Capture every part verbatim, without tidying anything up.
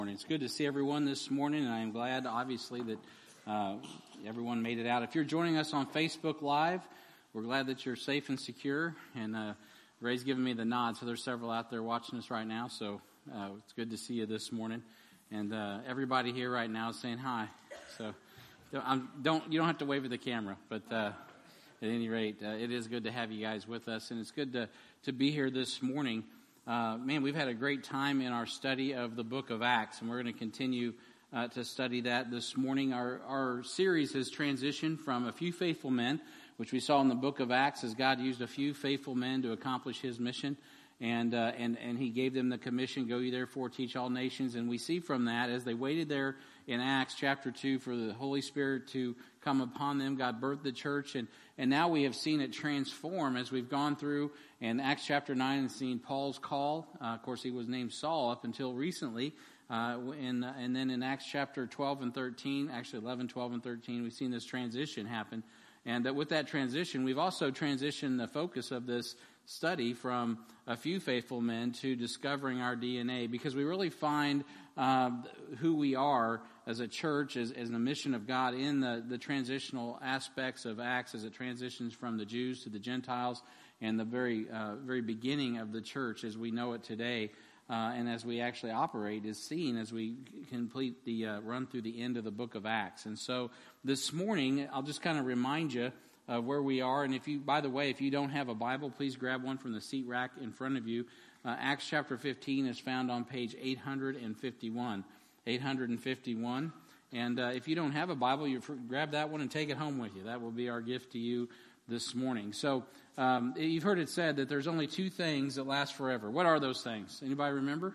It's good to see everyone this morning, and I'm glad, obviously, that uh, everyone made it out. If you're joining us on Facebook Live, we're glad that you're safe and secure, and uh, Ray's giving me the nod, so there's several out there watching us right now, so uh, it's good to see you this morning. And uh, everybody here right now is saying hi, so don't, don't you don't have to wave at the camera, but uh, at any rate, uh, it is good to have you guys with us, and it's good to, to be here this morning. Uh, man, we've had a great time in our study of the book of Acts, and we're going to continue uh, to study that this morning. Our, our series has transitioned from a few faithful men, which we saw in the book of Acts, as God used a few faithful men to accomplish His mission, and uh, and and He gave them the commission, "Go ye therefore teach all nations." And we see from that, as they waited there in Acts chapter two for the Holy Spirit to come upon them, God birthed the church, and and now we have seen it transform as we've gone through in Acts chapter nine and seen Paul's call. Uh, of course, he was named Saul up until recently. Uh, in, uh, and then in Acts chapter twelve and thirteen, actually eleven, twelve, and thirteen, we've seen this transition happen. And uh, with that transition, we've also transitioned the focus of this study from a few faithful men to discovering our D N A, because we really find uh, who we are as a church, as, as a mission of God in the, the transitional aspects of Acts, as it transitions from the Jews to the Gentiles, and the very uh, very beginning of the church as we know it today, uh, and as we actually operate is seen as we complete the uh, run through the end of the book of Acts. And so this morning, I'll just kind of remind you of where we are. And if you, by the way, if you don't have a Bible, please grab one from the seat rack in front of you. Uh, Acts chapter fifteen is found on page eight hundred fifty-one. eight hundred fifty-one. And uh, if you don't have a Bible, you grab that one and take it home with you. That will be our gift to you this morning. So um, you've heard it said that there's only two things that last forever. What are those things? Anybody remember?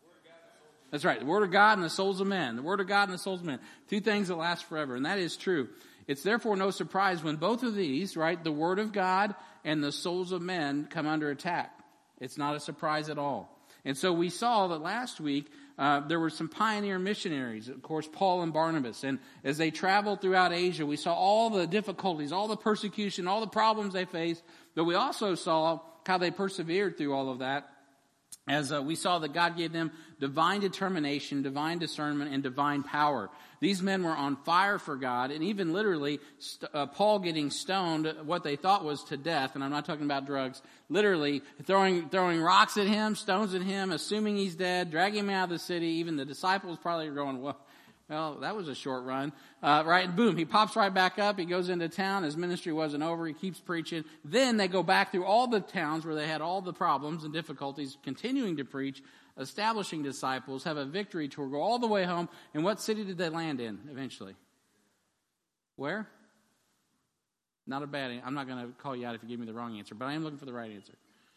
That's right. The Word of God and the souls of men. The Word of God and the souls of men. Two things that last forever. And that is true. It's therefore no surprise when both of these, right, the Word of God and the souls of men come under attack. It's not a surprise at all. And so we saw that last week uh, there were some pioneer missionaries, of course, Paul and Barnabas. And as they traveled throughout Asia, we saw all the difficulties, all the persecution, all the problems they faced. But we also saw how they persevered through all of that, as uh, we saw that God gave them divine determination, divine discernment, and divine power. These men were on fire for God, and even literally st- uh, Paul getting stoned, what they thought was to death, and I'm not talking about drugs, literally throwing throwing rocks at him, stones at him, assuming he's dead, dragging him out of the city. Even the disciples probably are going, well, well that was a short run. Uh, right, boom, he pops right back up, he goes into town, his ministry wasn't over, he keeps preaching. Then they go back through all the towns where they had all the problems and difficulties, continuing to preach, establishing disciples, have a victory tour, go all the way home. And what city did they land in eventually? Where? Not a bad answer. I'm not going to call you out if you give me the wrong answer, but I am looking for the right answer.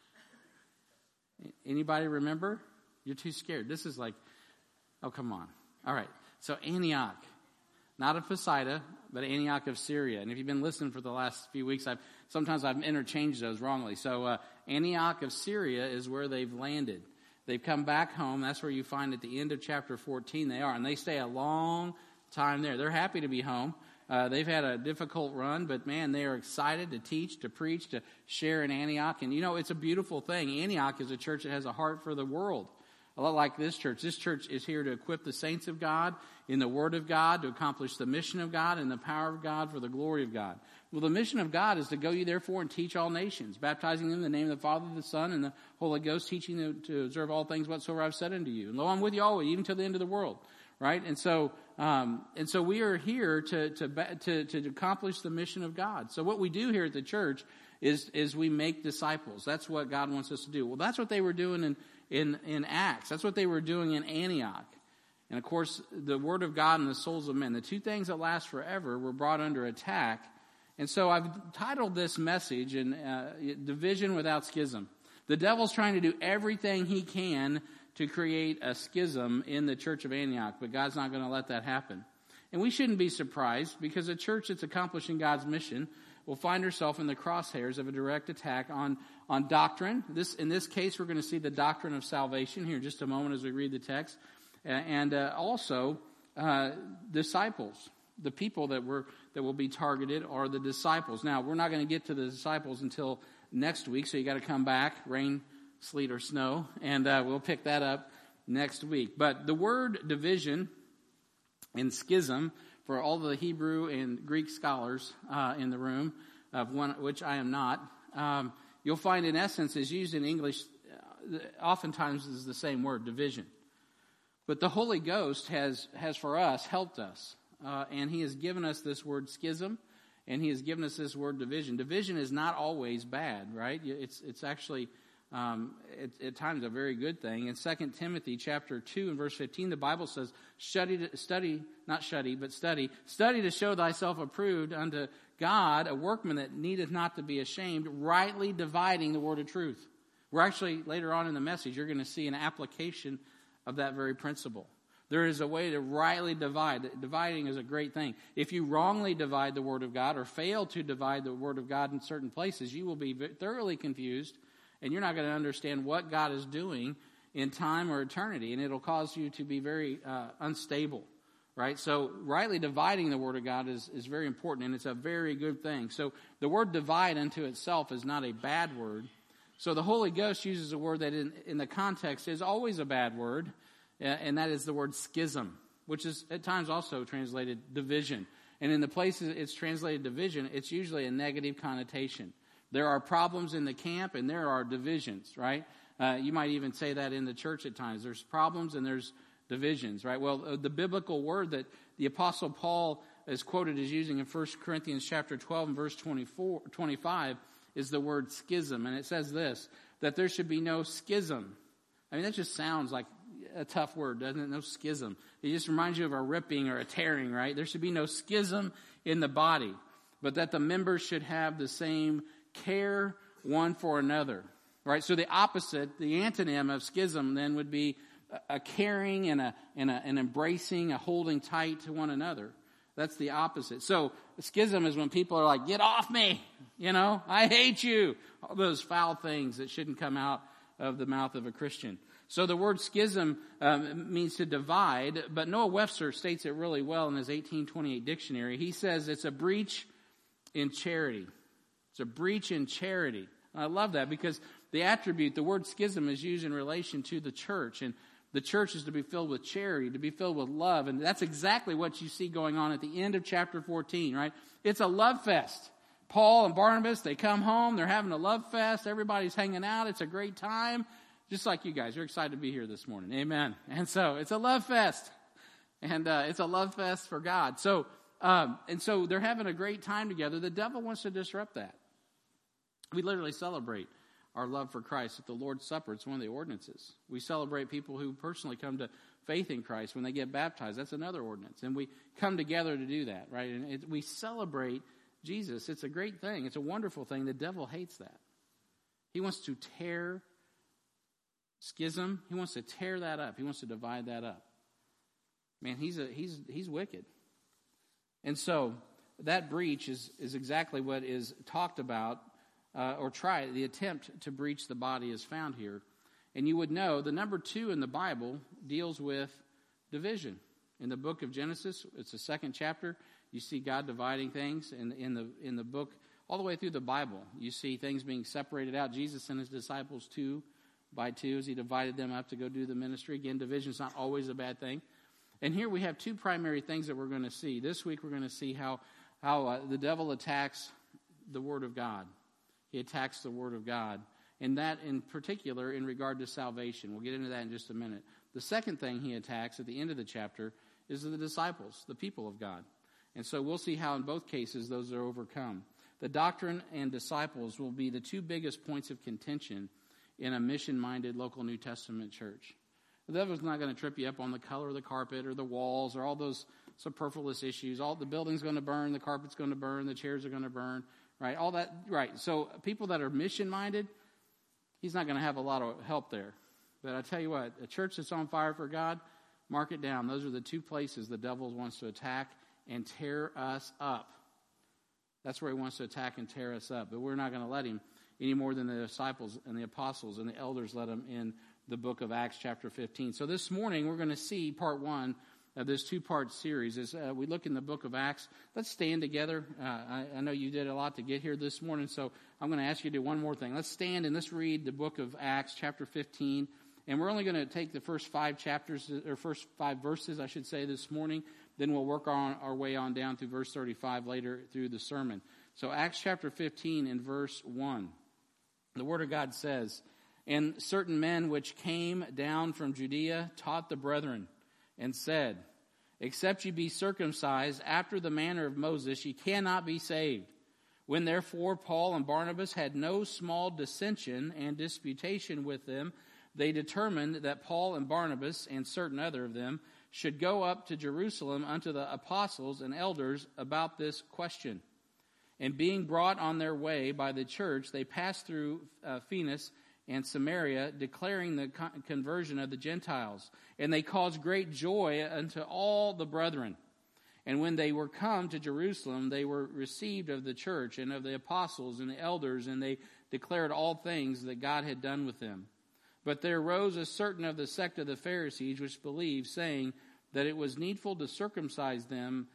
Anybody remember? You're too scared. This is like, oh, come on. All right. So Antioch. Not of Pisidia, but Antioch of Syria. And if you've been listening for the last few weeks, I've sometimes I've interchanged those wrongly. So uh, Antioch of Syria is where they've landed. They've come back home. That's where you find at the end of chapter fourteen they are. And they stay a long time there. They're happy to be home. Uh, they've had a difficult run, but man, they are excited to teach, to preach, to share in Antioch. And you know, it's a beautiful thing. Antioch is a church that has a heart for the world. A lot like this church. This church is here to equip the saints of God in the Word of God, to accomplish the mission of God and the power of God for the glory of God. Well, the mission of God is to go ye therefore and teach all nations, baptizing them in the name of the Father, the Son, and the Holy Ghost, teaching them to observe all things whatsoever I've said unto you. And lo, I'm with you always, even till the end of the world. Right? And so, um, and so we are here to, to, to, to accomplish the mission of God. So what we do here at the church is, is we make disciples. That's what God wants us to do. Well, that's what they were doing in In, in Acts. That's what they were doing in Antioch. And of course, the Word of God and the souls of men, the two things that last forever, were brought under attack. And so I've titled this message, in, uh, Division Without Schism. The devil's trying to do everything he can to create a schism in the church of Antioch, but God's not going to let that happen. And we shouldn't be surprised, because a church that's accomplishing God's mission will find herself in the crosshairs of a direct attack on, on doctrine. This, in this case, we're going to see the doctrine of salvation here in just a moment as we read the text. And uh, also uh, disciples. The people that were that will be targeted are the disciples. Now, we're not going to get to the disciples until next week, so you got to come back, rain, sleet, or snow, and uh, we'll pick that up next week. But the word division and schism, for all the Hebrew and Greek scholars uh, in the room, of one which I am not, um, you'll find in essence is used in English uh, oftentimes is the same word, division. But the Holy Ghost has, has for us helped us, uh, and He has given us this word schism, and He has given us this word division. Division is not always bad, right? It's it's actually um, at, at times a very good thing. In Second Timothy chapter two and verse fifteen, the Bible says, "Study, to, study, not study, but study, study to show thyself approved unto God, a workman that needeth not to be ashamed, rightly dividing the word of truth." We're actually, later on in the message, you're going to see an application of that very principle. There is a way to rightly divide. Dividing is a great thing. If you wrongly divide the Word of God or fail to divide the Word of God in certain places, you will be thoroughly confused, and you're not going to understand what God is doing in time or eternity, and it'll cause you to be very uh, unstable, right? So rightly dividing the Word of God is, is very important, and it's a very good thing. So the word divide unto itself is not a bad word. So the Holy Ghost uses a word that in, in the context is always a bad word, and that is the word schism, which is at times also translated division. And in the places it's translated division, it's usually a negative connotation. There are problems in the camp and there are divisions, right? Uh, you might even say that in the church at times. There's problems and there's divisions, right? Well, uh, the biblical word that the Apostle Paul is quoted as using in First Corinthians chapter twelve and verse twenty-four, twenty-five is the word schism. And it says this, that there should be no schism. I mean, that just sounds like a tough word, doesn't it? No schism. It just reminds you of a ripping or a tearing, right? There should be no schism in the body, but that the members should have the same care one for another, right? So the opposite, the antonym of schism then would be a caring and a, and a, an embracing, a holding tight to one another. That's the opposite. So schism is when people are like, "Get off me, you know, I hate you." All those foul things that shouldn't come out of the mouth of a Christian. So the word schism um, means to divide, but Noah Webster states it really well in his eighteen twenty-eight dictionary. He says it's a breach in charity. It's a breach in charity. And I love that because the attribute, the word schism, is used in relation to the church. And the church is to be filled with charity, to be filled with love. And that's exactly what you see going on at the end of chapter fourteen, right? It's a love fest. Paul and Barnabas, they come home. They're having a love fest. Everybody's hanging out. It's a great time. Just like you guys. You're excited to be here this morning. Amen. And so it's a love fest. And uh, it's a love fest for God. So, um, and so they're having a great time together. The devil wants to disrupt that. We literally celebrate our love for Christ at the Lord's Supper. It's one of the ordinances. We celebrate people who personally come to faith in Christ when they get baptized. That's another ordinance. And we come together to do that, right? And it, we celebrate Jesus. It's a great thing. It's a wonderful thing. The devil hates that. He wants to tear schism. He wants to tear that up. He wants to divide that up. Man, he's a, he's he's wicked. And so that breach is is exactly what is talked about. Uh, or try the attempt to breach the body is found here. And you would know the number two in the Bible deals with division. In the book of Genesis, it's the second chapter. You see God dividing things. In, in the in the book, all the way through the Bible, you see things being separated out. Jesus sent his disciples two by two as he divided them up to go do the ministry. Again, division is not always a bad thing. And here we have two primary things that we're going to see. This week we're going to see how, how uh, the devil attacks the Word of God. He attacks the Word of God, and that in particular in regard to salvation. We'll get into that in just a minute. The second thing he attacks at the end of the chapter is the disciples, the people of God. And so we'll see how in both cases those are overcome. The doctrine and disciples will be the two biggest points of contention in a mission-minded local New Testament church. The devil's not going to trip you up on the color of the carpet or the walls or all those superfluous issues. All the building's going to burn, the carpet's going to burn, the chairs are going to burn. Right, all that, right. So people that are mission-minded, he's not going to have a lot of help there. But I tell you what, a church that's on fire for God, mark it down. Those are the two places the devil wants to attack and tear us up. That's where he wants to attack and tear us up. But we're not going to let him any more than the disciples and the apostles and the elders let him in the book of Acts chapter fifteen. So this morning we're going to see part one of this two-part series. As uh, we look in the book of Acts, let's stand together. Uh, I, I know you did a lot to get here this morning, so I'm going to ask you to do one more thing. Let's stand and let's read the book of Acts, chapter fifteen, And we're only going to take the first five chapters, or first five verses, I should say, this morning. Then we'll work on our way on down through verse thirty-five later through the sermon. So Acts chapter fifteen and verse one. The Word of God says, "And certain men which came down from Judea taught the brethren, and said, Except ye be circumcised after the manner of Moses, ye cannot be saved. When therefore Paul and Barnabas had no small dissension and disputation with them, they determined that Paul and Barnabas and certain other of them should go up to Jerusalem unto the apostles and elders about this question. And being brought on their way by the church, they passed through uh, Phoenix and Samaria, declaring the con- conversion of the Gentiles. And they caused great joy unto all the brethren. And when they were come to Jerusalem, they were received of the church and of the apostles and the elders, and they declared all things that God had done with them. But there arose a certain of the sect of the Pharisees which believed, saying that it was needful to circumcise them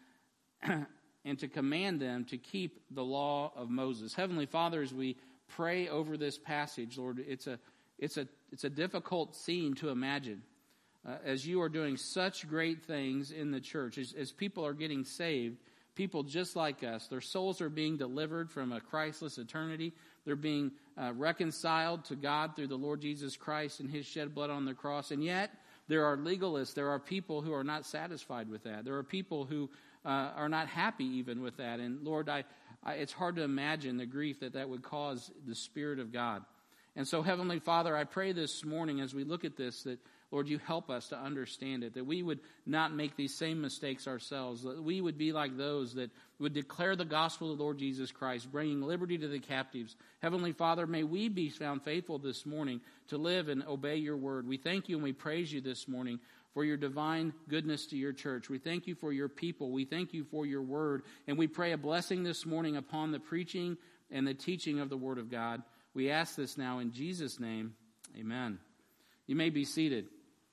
and to command them to keep the law of Moses. Heavenly Father, as we pray over this passage, Lord, it's a it's a it's a difficult scene to imagine. Uh, as you are doing such great things in the church, as, as people are getting saved, people just like us, their souls are being delivered from a Christless eternity. They're being uh, reconciled to God through the Lord Jesus Christ and His shed blood on the cross. And yet, there are legalists. There are people who are not satisfied with that. There are people who uh, are not happy even with that. And Lord, I, I, it's hard to imagine the grief that that would cause the Spirit of God. And so, Heavenly Father, I pray this morning as we look at this that, Lord, you help us to understand it, that we would not make these same mistakes ourselves, that we would be like those that would declare the gospel of the Lord Jesus Christ, bringing liberty to the captives. Heavenly Father, may we be found faithful this morning to live and obey your word. We thank you and we praise you this morning for your divine goodness to your church. We thank you for your people. We thank you for your word. And we pray a blessing this morning upon the preaching and the teaching of the word of God. We ask this now in Jesus' name. Amen. You may be seated.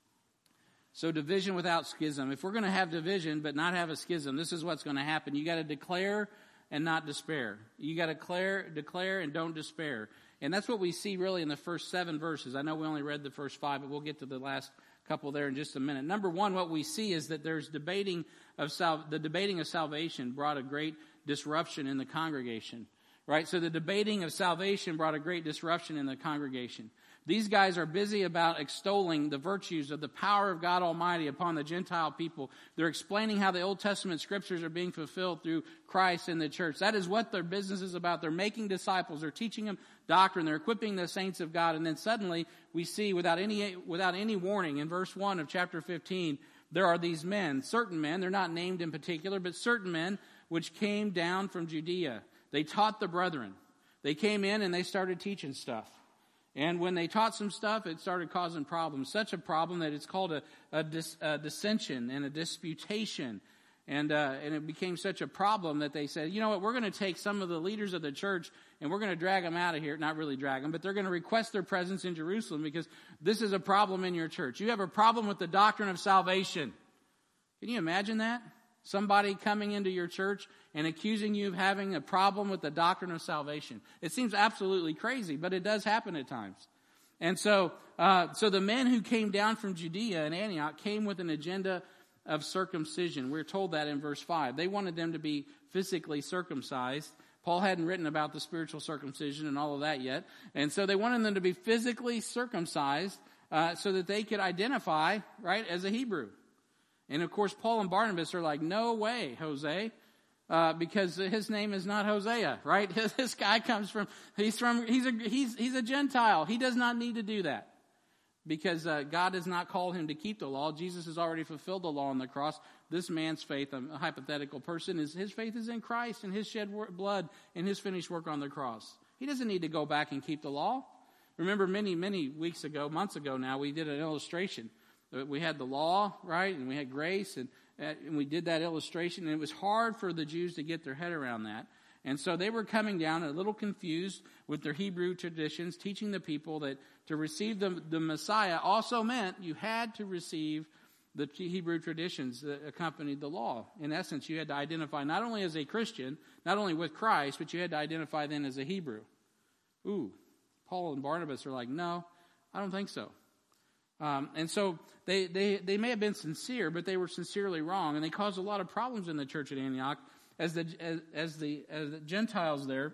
So division without schism. If we're going to have division but not have a schism, this is what's going to happen. You got to declare and not despair. You got to declare, declare and don't despair. And that's what we see really in the first seven verses. I know we only read the first five, but we'll get to the last couple there in just a minute. Number one, what we see is that there's debating of sal- the debating of salvation brought a great disruption in the congregation. Right? So the debating of salvation brought a great disruption in the congregation. These guys are busy about extolling the virtues of the power of God Almighty upon the Gentile people. They're explaining how the Old Testament scriptures are being fulfilled through Christ in the church. That is what their business is about. They're making disciples. They're teaching them doctrine. They're equipping the saints of God. And then suddenly we see without any, without any warning in verse one of chapter fifteen, there are these men, certain men, they're not named in particular, but certain men which came down from Judea. They taught the brethren. They came in and they started teaching stuff. And when they taught some stuff, it started causing problems. Such a problem that it's called a, a, dis, a dissension and a disputation. And uh, and it became such a problem that they said, you know what, we're going to take some of the leaders of the church and we're going to drag them out of here. Not really drag them, but they're going to request their presence in Jerusalem because this is a problem in your church. You have a problem with the doctrine of salvation. Can you imagine that? Somebody coming into your church and accusing you of having a problem with the doctrine of salvation. It seems absolutely crazy, but it does happen at times. And so, uh, so the men who came down from Judea and Antioch came with an agenda of circumcision. We're told that in verse five. They wanted them to be physically circumcised. Paul hadn't written about the spiritual circumcision and all of that yet. And so they wanted them to be physically circumcised uh, so that they could identify, right, as a Hebrew. And of course, Paul and Barnabas are like, no way, Jose, uh, because his name is not Hosea, right? This guy comes from, he's from, he's a, he's, he's a Gentile. He does not need to do that because uh, God has not called him to keep the law. Jesus has already fulfilled the law on the cross. This man's faith, a hypothetical person, is his faith is in Christ and his shed blood and his finished work on the cross. He doesn't need to go back and keep the law. Remember many, many weeks ago, months ago now, we did an illustration. We had the law, right, and we had grace, and, and we did that illustration, and it was hard for the Jews to get their head around that. And so they were coming down a little confused with their Hebrew traditions, teaching the people that to receive the, the Messiah also meant you had to receive the Hebrew traditions that accompanied the law. In essence, you had to identify not only as a Christian, not only with Christ, but you had to identify then as a Hebrew. Ooh, Paul and Barnabas are like, no, I don't think so. Um, and so they, they, they may have been sincere, but they were sincerely wrong. And they caused a lot of problems in the church at Antioch as the, as, as the, as the Gentiles there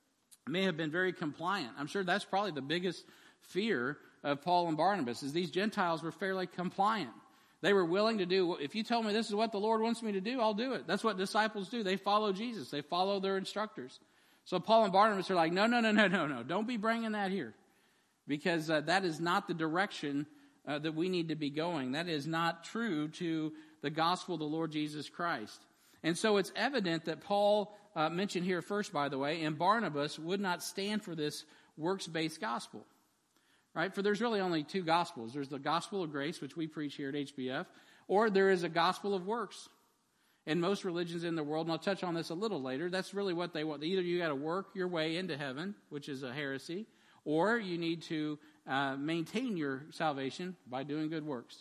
may have been very compliant. I'm sure that's probably the biggest fear of Paul and Barnabas, is these Gentiles were fairly compliant. They were willing to do, if you tell me this is what the Lord wants me to do, I'll do it. That's what disciples do. They follow Jesus. They follow their instructors. So Paul and Barnabas are like, no, no, no, no, no, no. Don't be bringing that here. Because uh, that is not the direction uh, that we need to be going. That is not true to the gospel of the Lord Jesus Christ. And so it's evident that Paul, uh, mentioned here first, by the way, and Barnabas would not stand for this works-based gospel. Right? For there's really only two gospels. There's the gospel of grace, which we preach here at H B F, or there is a gospel of works. In most religions in the world, and I'll touch on this a little later, that's really what they want. Either you got to work your way into heaven, which is a heresy, or you need to uh, maintain your salvation by doing good works.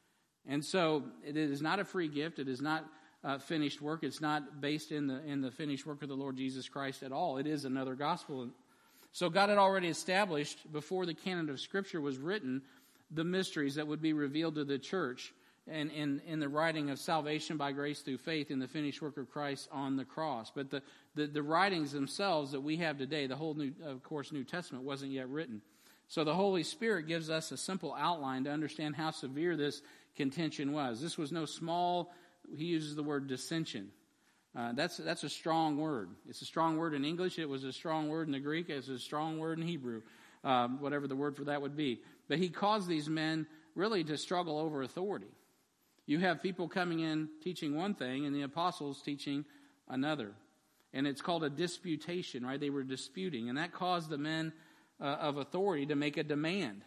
And so it is not a free gift. It is not uh, finished work. It's not based in the in the finished work of the Lord Jesus Christ at all. It is another gospel. So God had already established, before the canon of Scripture was written, the mysteries that would be revealed to the church and in, in the writing of salvation by grace through faith in the finished work of Christ on the cross. But the, the, the writings themselves that we have today, the whole, new, of course, New Testament wasn't yet written. So the Holy Spirit gives us a simple outline to understand how severe this contention was. This was no small, he uses the word dissension. Uh, that's that's a strong word. It's a strong word in English. It was a strong word in the Greek. It's a strong word in Hebrew, um, whatever the word for that would be. But he caused these men really to struggle over authority. You have people coming in teaching one thing and the apostles teaching another. And it's called a disputation, right? They were disputing. And that caused the men uh, of authority to make a demand.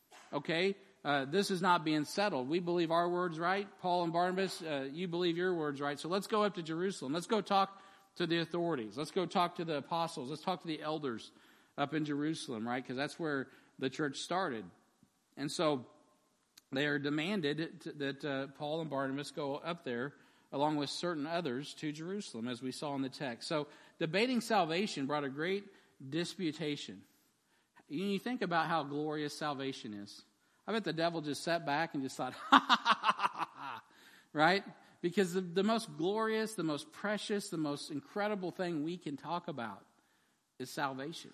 Okay? Uh, this is not being settled. We believe our word's right. Paul and Barnabas, uh, you believe your word's right. So let's go up to Jerusalem. Let's go talk to the authorities. Let's go talk to the apostles. Let's talk to the elders up in Jerusalem, right? Because that's where the church started. And so they are demanded to, that uh, Paul and Barnabas go up there along with certain others to Jerusalem, as we saw in the text. So debating salvation brought a great disputation. You think about how glorious salvation is. I bet the devil just sat back and just thought, ha, ha, ha, ha, ha, ha, right? Because the, the most glorious, the most precious, the most incredible thing we can talk about is salvation.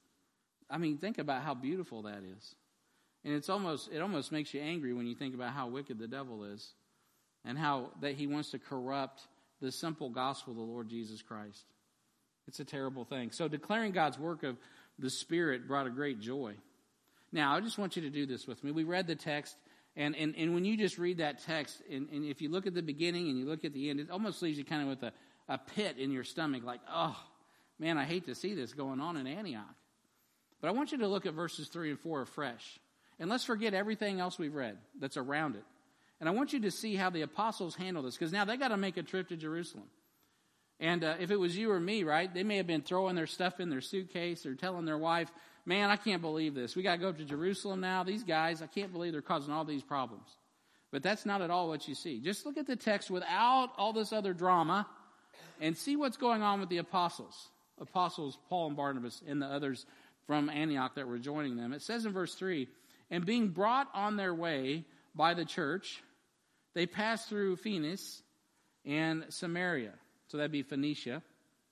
I mean, think about how beautiful that is. And it's almost it almost makes you angry when you think about how wicked the devil is and how that he wants to corrupt the simple gospel of the Lord Jesus Christ. It's a terrible thing. So declaring God's work of the Spirit brought a great joy. Now, I just want you to do this with me. We read the text, and, and, and when you just read that text, and, and if you look at the beginning and you look at the end, it almost leaves you kind of with a, a pit in your stomach, like, oh, man, I hate to see this going on in Antioch. But I want you to look at verses three and four afresh. And let's forget everything else we've read that's around it. And I want you to see how the apostles handle this, because now they got to make a trip to Jerusalem. And uh, if it was you or me, right, they may have been throwing their stuff in their suitcase or telling their wife, man, I can't believe this. We got to go up to Jerusalem now. These guys, I can't believe they're causing all these problems. But that's not at all what you see. Just look at the text without all this other drama and see what's going on with the apostles. Apostles, Paul and Barnabas, and the others from Antioch that were joining them. It says in verse three, and being brought on their way by the church, they passed through Phoenice and Samaria. So that'd be Phoenicia.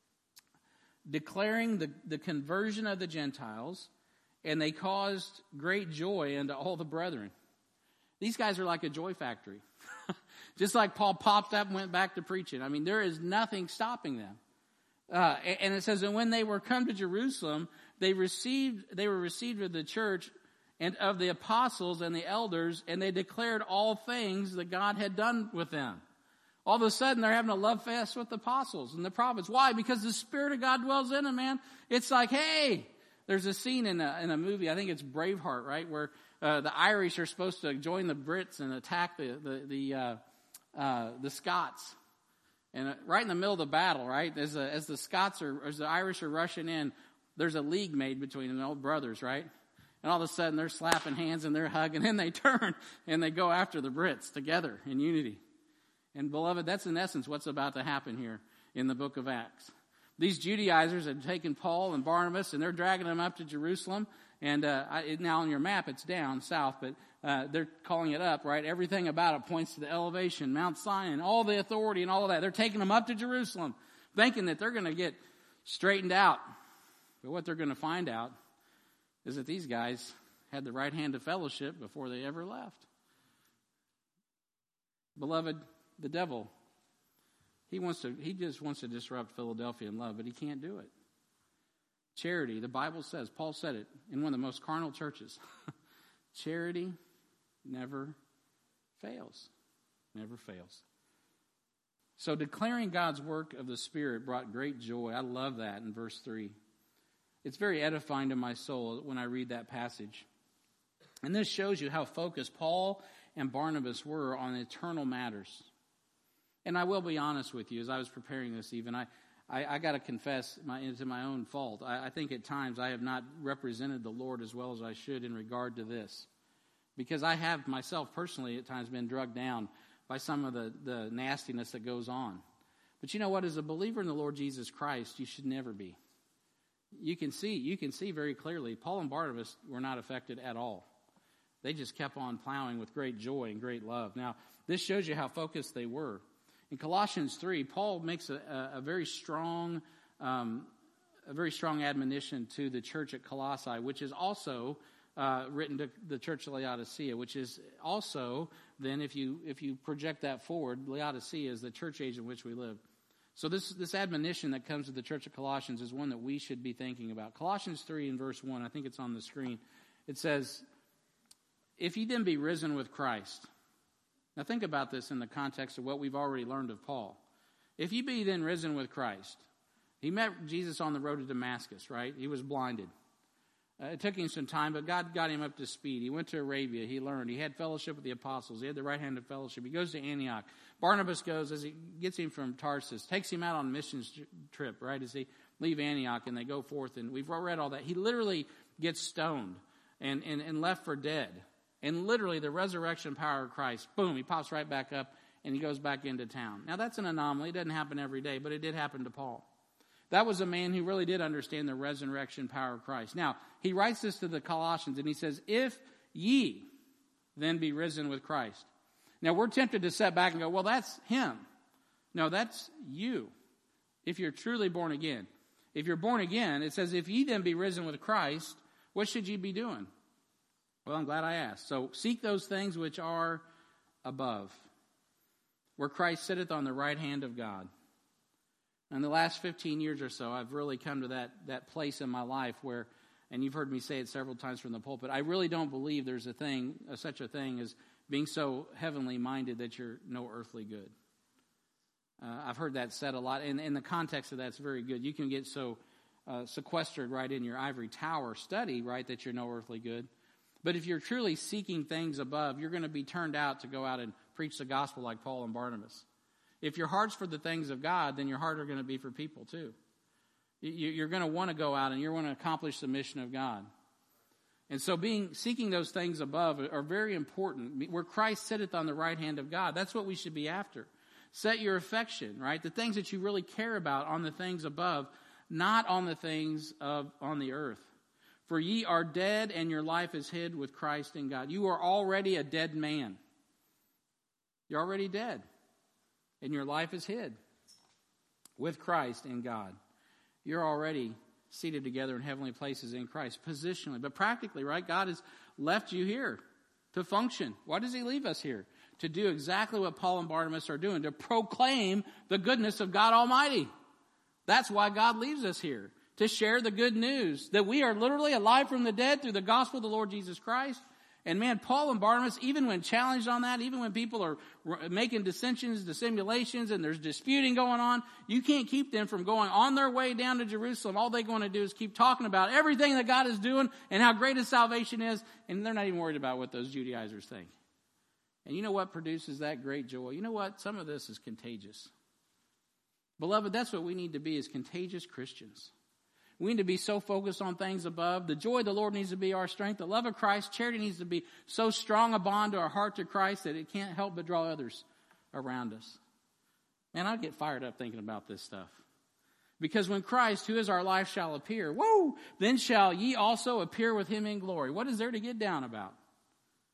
Declaring the, the conversion of the Gentiles, and they caused great joy unto all the brethren. These guys are like a joy factory. Just like Paul popped up and went back to preaching. I mean, there is nothing stopping them. Uh, and it says, and when they were come to Jerusalem, they received, they were received of the church and of the apostles and the elders, and they declared all things that God had done with them. All of a sudden, they're having a love fest with the apostles and the prophets. Why? Because the Spirit of God dwells in them, man. It's like, hey, there's a scene in a, in a movie, I think it's Braveheart, right, where uh, the Irish are supposed to join the Brits and attack the the the, uh, uh, the Scots. And uh, right in the middle of the battle, right, as the, as the Scots are, as the Irish are rushing in, there's a league made between them, old brothers, right? And all of a sudden, they're slapping hands and they're hugging, and they turn and they go after the Brits together in unity. And beloved, that's in essence what's about to happen here in the book of Acts. These Judaizers had taken Paul and Barnabas, and they're dragging them up to Jerusalem. And uh, I, now on your map, it's down south, but uh, they're calling it up, right? Everything about it points to the elevation, Mount Sinai, all the authority and all of that. They're taking them up to Jerusalem, thinking that they're going to get straightened out. But what they're going to find out is that these guys had the right hand of fellowship before they ever left. Beloved, the devil, he wants to, he just wants to disrupt Philadelphia in love, but he can't do it. Charity, the Bible says, Paul said it in one of the most carnal churches. Charity never fails. Never fails. So declaring God's work of the Spirit brought great joy. I love that in verse three. It's very edifying to my soul when I read that passage. And this shows you how focused Paul and Barnabas were on eternal matters. And I will be honest with you, as I was preparing this even, I, I, I got to confess my, into my own fault. I, I think at times I have not represented the Lord as well as I should in regard to this. Because I have myself personally at times been drugged down by some of the, the nastiness that goes on. But you know what? As a believer in the Lord Jesus Christ, you should never be. You can see, you can see very clearly, Paul and Barnabas were not affected at all. They just kept on plowing with great joy and great love. Now, this shows you how focused they were. In Colossians three, Paul makes a, a, a very strong, um, a very strong admonition to the church at Colossae, which is also uh, written to the church of Laodicea, which is also then, if you if you project that forward, Laodicea is the church age in which we live. So this this admonition that comes to the church of Colossians is one that we should be thinking about. Colossians three in verse one, I think it's on the screen. It says, "If ye then be risen with Christ." Now think about this in the context of what we've already learned of Paul. If ye be then risen with Christ. He met Jesus on the road to Damascus, right? He was blinded. Uh, it took him some time, but God got him up to speed. He went to Arabia. He learned. He had fellowship with the apostles. He had the right hand of fellowship. He goes to Antioch. Barnabas goes, as he gets him from Tarsus, takes him out on a missions trip, right, as they leave Antioch and they go forth. And we've read all that. He literally gets stoned and, and, and left for dead. And literally the resurrection power of Christ, boom, he pops right back up and he goes back into town. Now that's an anomaly. It doesn't happen every day, but it did happen to Paul. That was a man who really did understand the resurrection power of Christ. Now, he writes this to the Colossians, and he says, "If ye then be risen with Christ." Now, we're tempted to step back and go, well, that's him. No, that's you, if you're truly born again. If you're born again, it says, "If ye then be risen with Christ, what should ye be doing?" Well, I'm glad I asked. So, seek those things which are above, where Christ sitteth on the right hand of God. In the last fifteen years or so, I've really come to that, that place in my life where, and you've heard me say it several times from the pulpit, I really don't believe there's a thing, uh, such a thing as being so heavenly minded that you're no earthly good. Uh, I've heard that said a lot, and in the context of that's very good. You can get so uh, sequestered right in your ivory tower study, right, that you're no earthly good. But if you're truly seeking things above, you're going to be turned out to go out and preach the gospel like Paul and Barnabas. If your heart's for the things of God, then your heart are going to be for people too. You're going to want to go out and you're going to accomplish the mission of God. And so being seeking those things above are very important. Where Christ sitteth on the right hand of God, that's what we should be after. Set your affection, right? The things that you really care about on the things above, not on the things of on the earth. For ye are dead, and your life is hid with Christ in God. You are already a dead man. You're already dead. And your life is hid with Christ in God. You're already seated together in heavenly places in Christ, positionally. But practically, right, God has left you here to function. Why does he leave us here? To do exactly what Paul and Barnabas are doing, to proclaim the goodness of God Almighty. That's why God leaves us here, to share the good news that we are literally alive from the dead through the gospel of the Lord Jesus Christ. And man, Paul and Barnabas, even when challenged on that, even when people are making dissensions, dissimulations, and there's disputing going on, you can't keep them from going on their way down to Jerusalem. All they want to do is keep talking about everything that God is doing and how great his salvation is, and they're not even worried about what those Judaizers think. And you know what produces that great joy? You know what? Some of this is contagious. Beloved, that's what we need to be, is contagious Christians. We need to be so focused on things above. The joy of the Lord needs to be our strength. The love of Christ, charity needs to be so strong a bond to our heart to Christ that it can't help but draw others around us. Man, I get fired up thinking about this stuff. Because when Christ, who is our life, shall appear, whoa, then shall ye also appear with him in glory. What is there to get down about?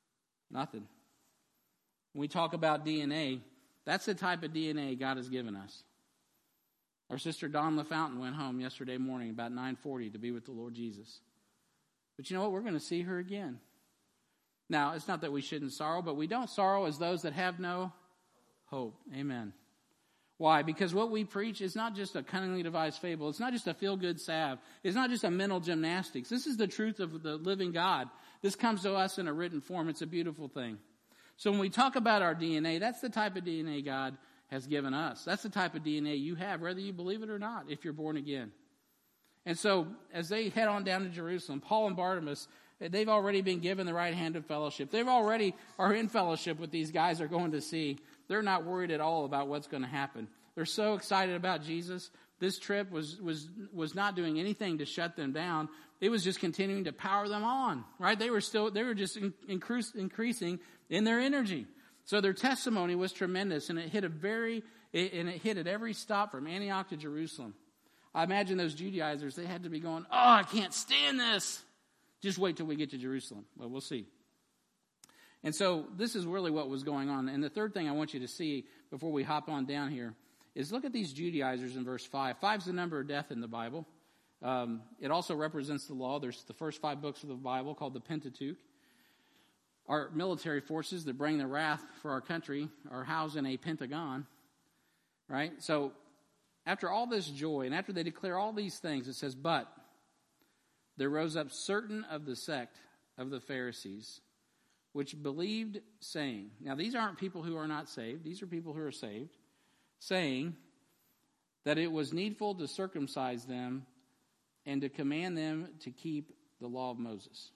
Nothing. When we talk about D N A, that's the type of D N A God has given us. Our sister Dawn LaFountain went home yesterday morning about nine forty to be with the Lord Jesus. But you know what? We're going to see her again. Now, it's not that we shouldn't sorrow, but we don't sorrow as those that have no hope. Amen. Why? Because what we preach is not just a cunningly devised fable. It's not just a feel-good salve. It's not just a mental gymnastics. This is the truth of the living God. This comes to us in a written form. It's a beautiful thing. So when we talk about our D N A, that's the type of D N A God has given us. That's the type of D N A you have, whether you believe it or not, if you're born again. And so as they head on down to Jerusalem, Paul and Barnabas, they've already been given the right hand of fellowship. They've already are in fellowship with these guys they're going to see. They're not worried at all about what's going to happen. They're so excited about Jesus. This trip was was was not doing anything to shut them down. It was just continuing to power them on, right? They were still they were just in, increase, increasing in their energy. So their testimony was tremendous, and it hit a very it, and it hit at every stop from Antioch to Jerusalem. I imagine those Judaizers, they had to be going, "Oh, I can't stand this. Just wait till we get to Jerusalem." Well, we'll see. And so this is really what was going on. And the third thing I want you to see before we hop on down here is look at these Judaizers in verse five. Five's the number of death in the Bible. Um, it also represents the law. There's the first five books of the Bible called the Pentateuch. Our military forces that bring the wrath for our country are housed in a pentagon, right? So after all this joy and after they declare all these things, it says, "But there rose up certain of the sect of the Pharisees, which believed, saying," now these aren't people who are not saved. These are people who are saved, saying that it was needful to circumcise them and to command them to keep the law of Moses.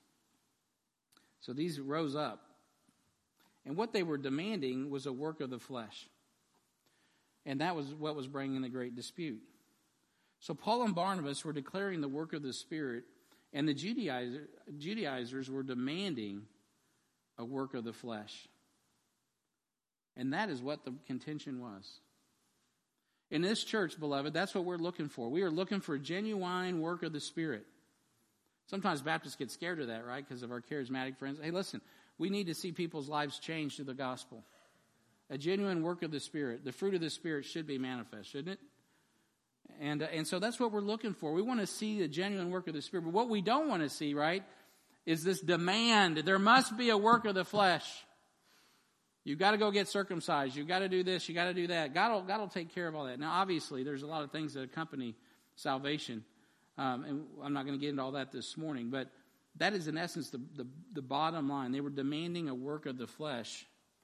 So these rose up. And what they were demanding was a work of the flesh. And that was what was bringing the great dispute. So Paul and Barnabas were declaring the work of the Spirit, and the Judaizer, Judaizers were demanding a work of the flesh. And that is what the contention was. In this church, beloved, that's what we're looking for. We are looking for a genuine work of the Spirit. Sometimes Baptists get scared of that, right, because of our charismatic friends. Hey, listen, we need to see people's lives change through the gospel. A genuine work of the Spirit. The fruit of the Spirit should be manifest, shouldn't it? And, uh, and so that's what we're looking for. We want to see the genuine work of the Spirit. But what we don't want to see, right, is this demand. There must be a work of the flesh. You've got to go get circumcised. You've got to do this. You've got to do that. God will, God will take care of all that. Now, obviously, there's a lot of things that accompany salvation. Um, and I'm not going to get into all that this morning. But that is, in essence, the, the, the bottom line. They were demanding a work of the flesh.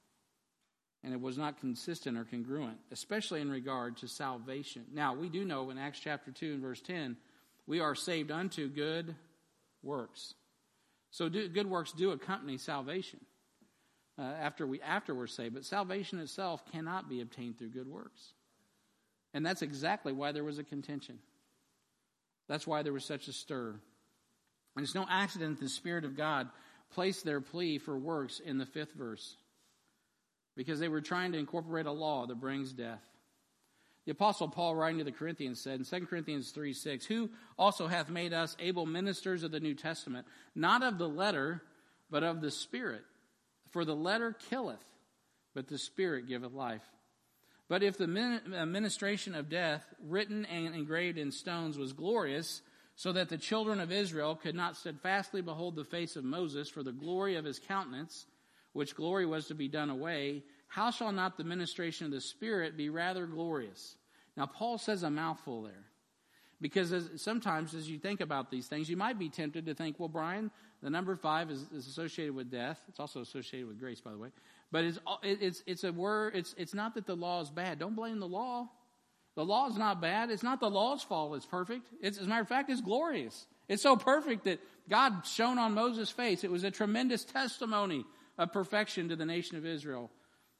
And it was not consistent or congruent, especially in regard to salvation. Now, we do know in Acts chapter two and verse ten, we are saved unto good works. So do, good works do accompany salvation uh, after, we, after we're saved. But salvation itself cannot be obtained through good works. And that's exactly why there was a contention. That's why there was such a stir. And it's no accident that the Spirit of God placed their plea for works in the fifth verse. Because they were trying to incorporate a law that brings death. The Apostle Paul, writing to the Corinthians, said in Second Corinthians three six, "Who also hath made us able ministers of the New Testament, not of the letter, but of the Spirit. For the letter killeth, but the Spirit giveth life. But if the ministration of death, written and engraved in stones, was glorious, so that the children of Israel could not steadfastly behold the face of Moses for the glory of his countenance, which glory was to be done away, how shall not the ministration of the Spirit be rather glorious?" Now, Paul says a mouthful there. Because as, sometimes as you think about these things, you might be tempted to think, well, Brian, the number five is, is associated with death. It's also associated with grace, by the way. But it's it's it's a word. It's it's not that the law is bad. Don't blame the law. The law is not bad. It's not the law's fault. It's perfect. It's, as a matter of fact, it's glorious. It's so perfect that God shone on Moses' face. It was a tremendous testimony of perfection to the nation of Israel.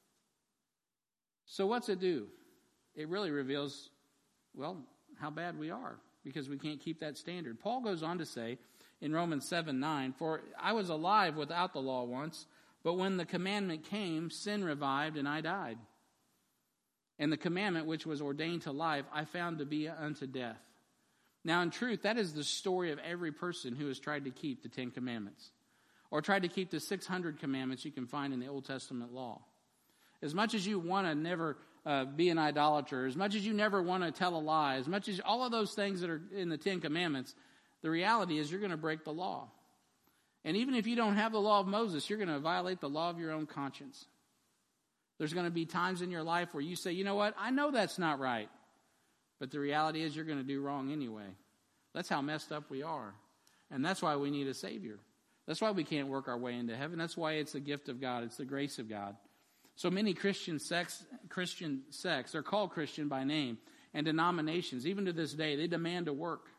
So what's it do? It really reveals, well, how bad we are, because we can't keep that standard. Paul goes on to say in Romans seven nine, "For I was alive without the law once, but when the commandment came, sin revived and I died. And the commandment which was ordained to life, I found to be unto death." Now in truth, that is the story of every person who has tried to keep the Ten Commandments. or tried to keep the six hundred commandments you can find in the Old Testament law. As much as you want to never uh, be an idolater, as much as you never want to tell a lie, as much as all of those things that are in the Ten Commandments, the reality is you're going to break the law. And even if you don't have the law of Moses, you're going to violate the law of your own conscience. There's going to be times in your life where you say, you know what, I know that's not right. But the reality is you're going to do wrong anyway. That's how messed up we are. And that's why we need a Savior. That's why we can't work our way into heaven. That's why it's the gift of God. It's the grace of God. So many Christian sects, Christian sects, they're called Christian by name, and denominations, even to this day, they demand a work.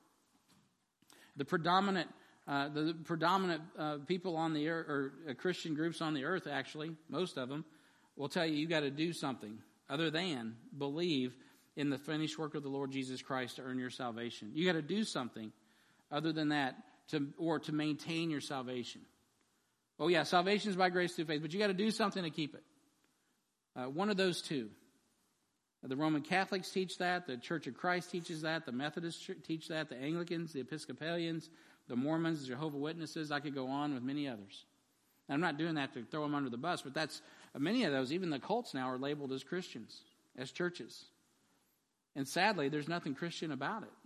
The predominant, uh, the predominant uh, people on the earth, or uh, Christian groups on the earth, actually, most of them, will tell you you got to do something other than believe in the finished work of the Lord Jesus Christ to earn your salvation. You got to do something other than that, to or to maintain your salvation. Oh yeah, salvation is by grace through faith, but you got to do something to keep it. Uh, one of those two. The Roman Catholics teach that. The Church of Christ teaches that. The Methodists teach that. The Anglicans, the Episcopalians, the Mormons, the Jehovah's Witnesses. I could go on with many others. And I'm not doing that to throw them under the bus, but that's uh, many of those. Even the cults now are labeled as Christians, as churches. And sadly, there's nothing Christian about it.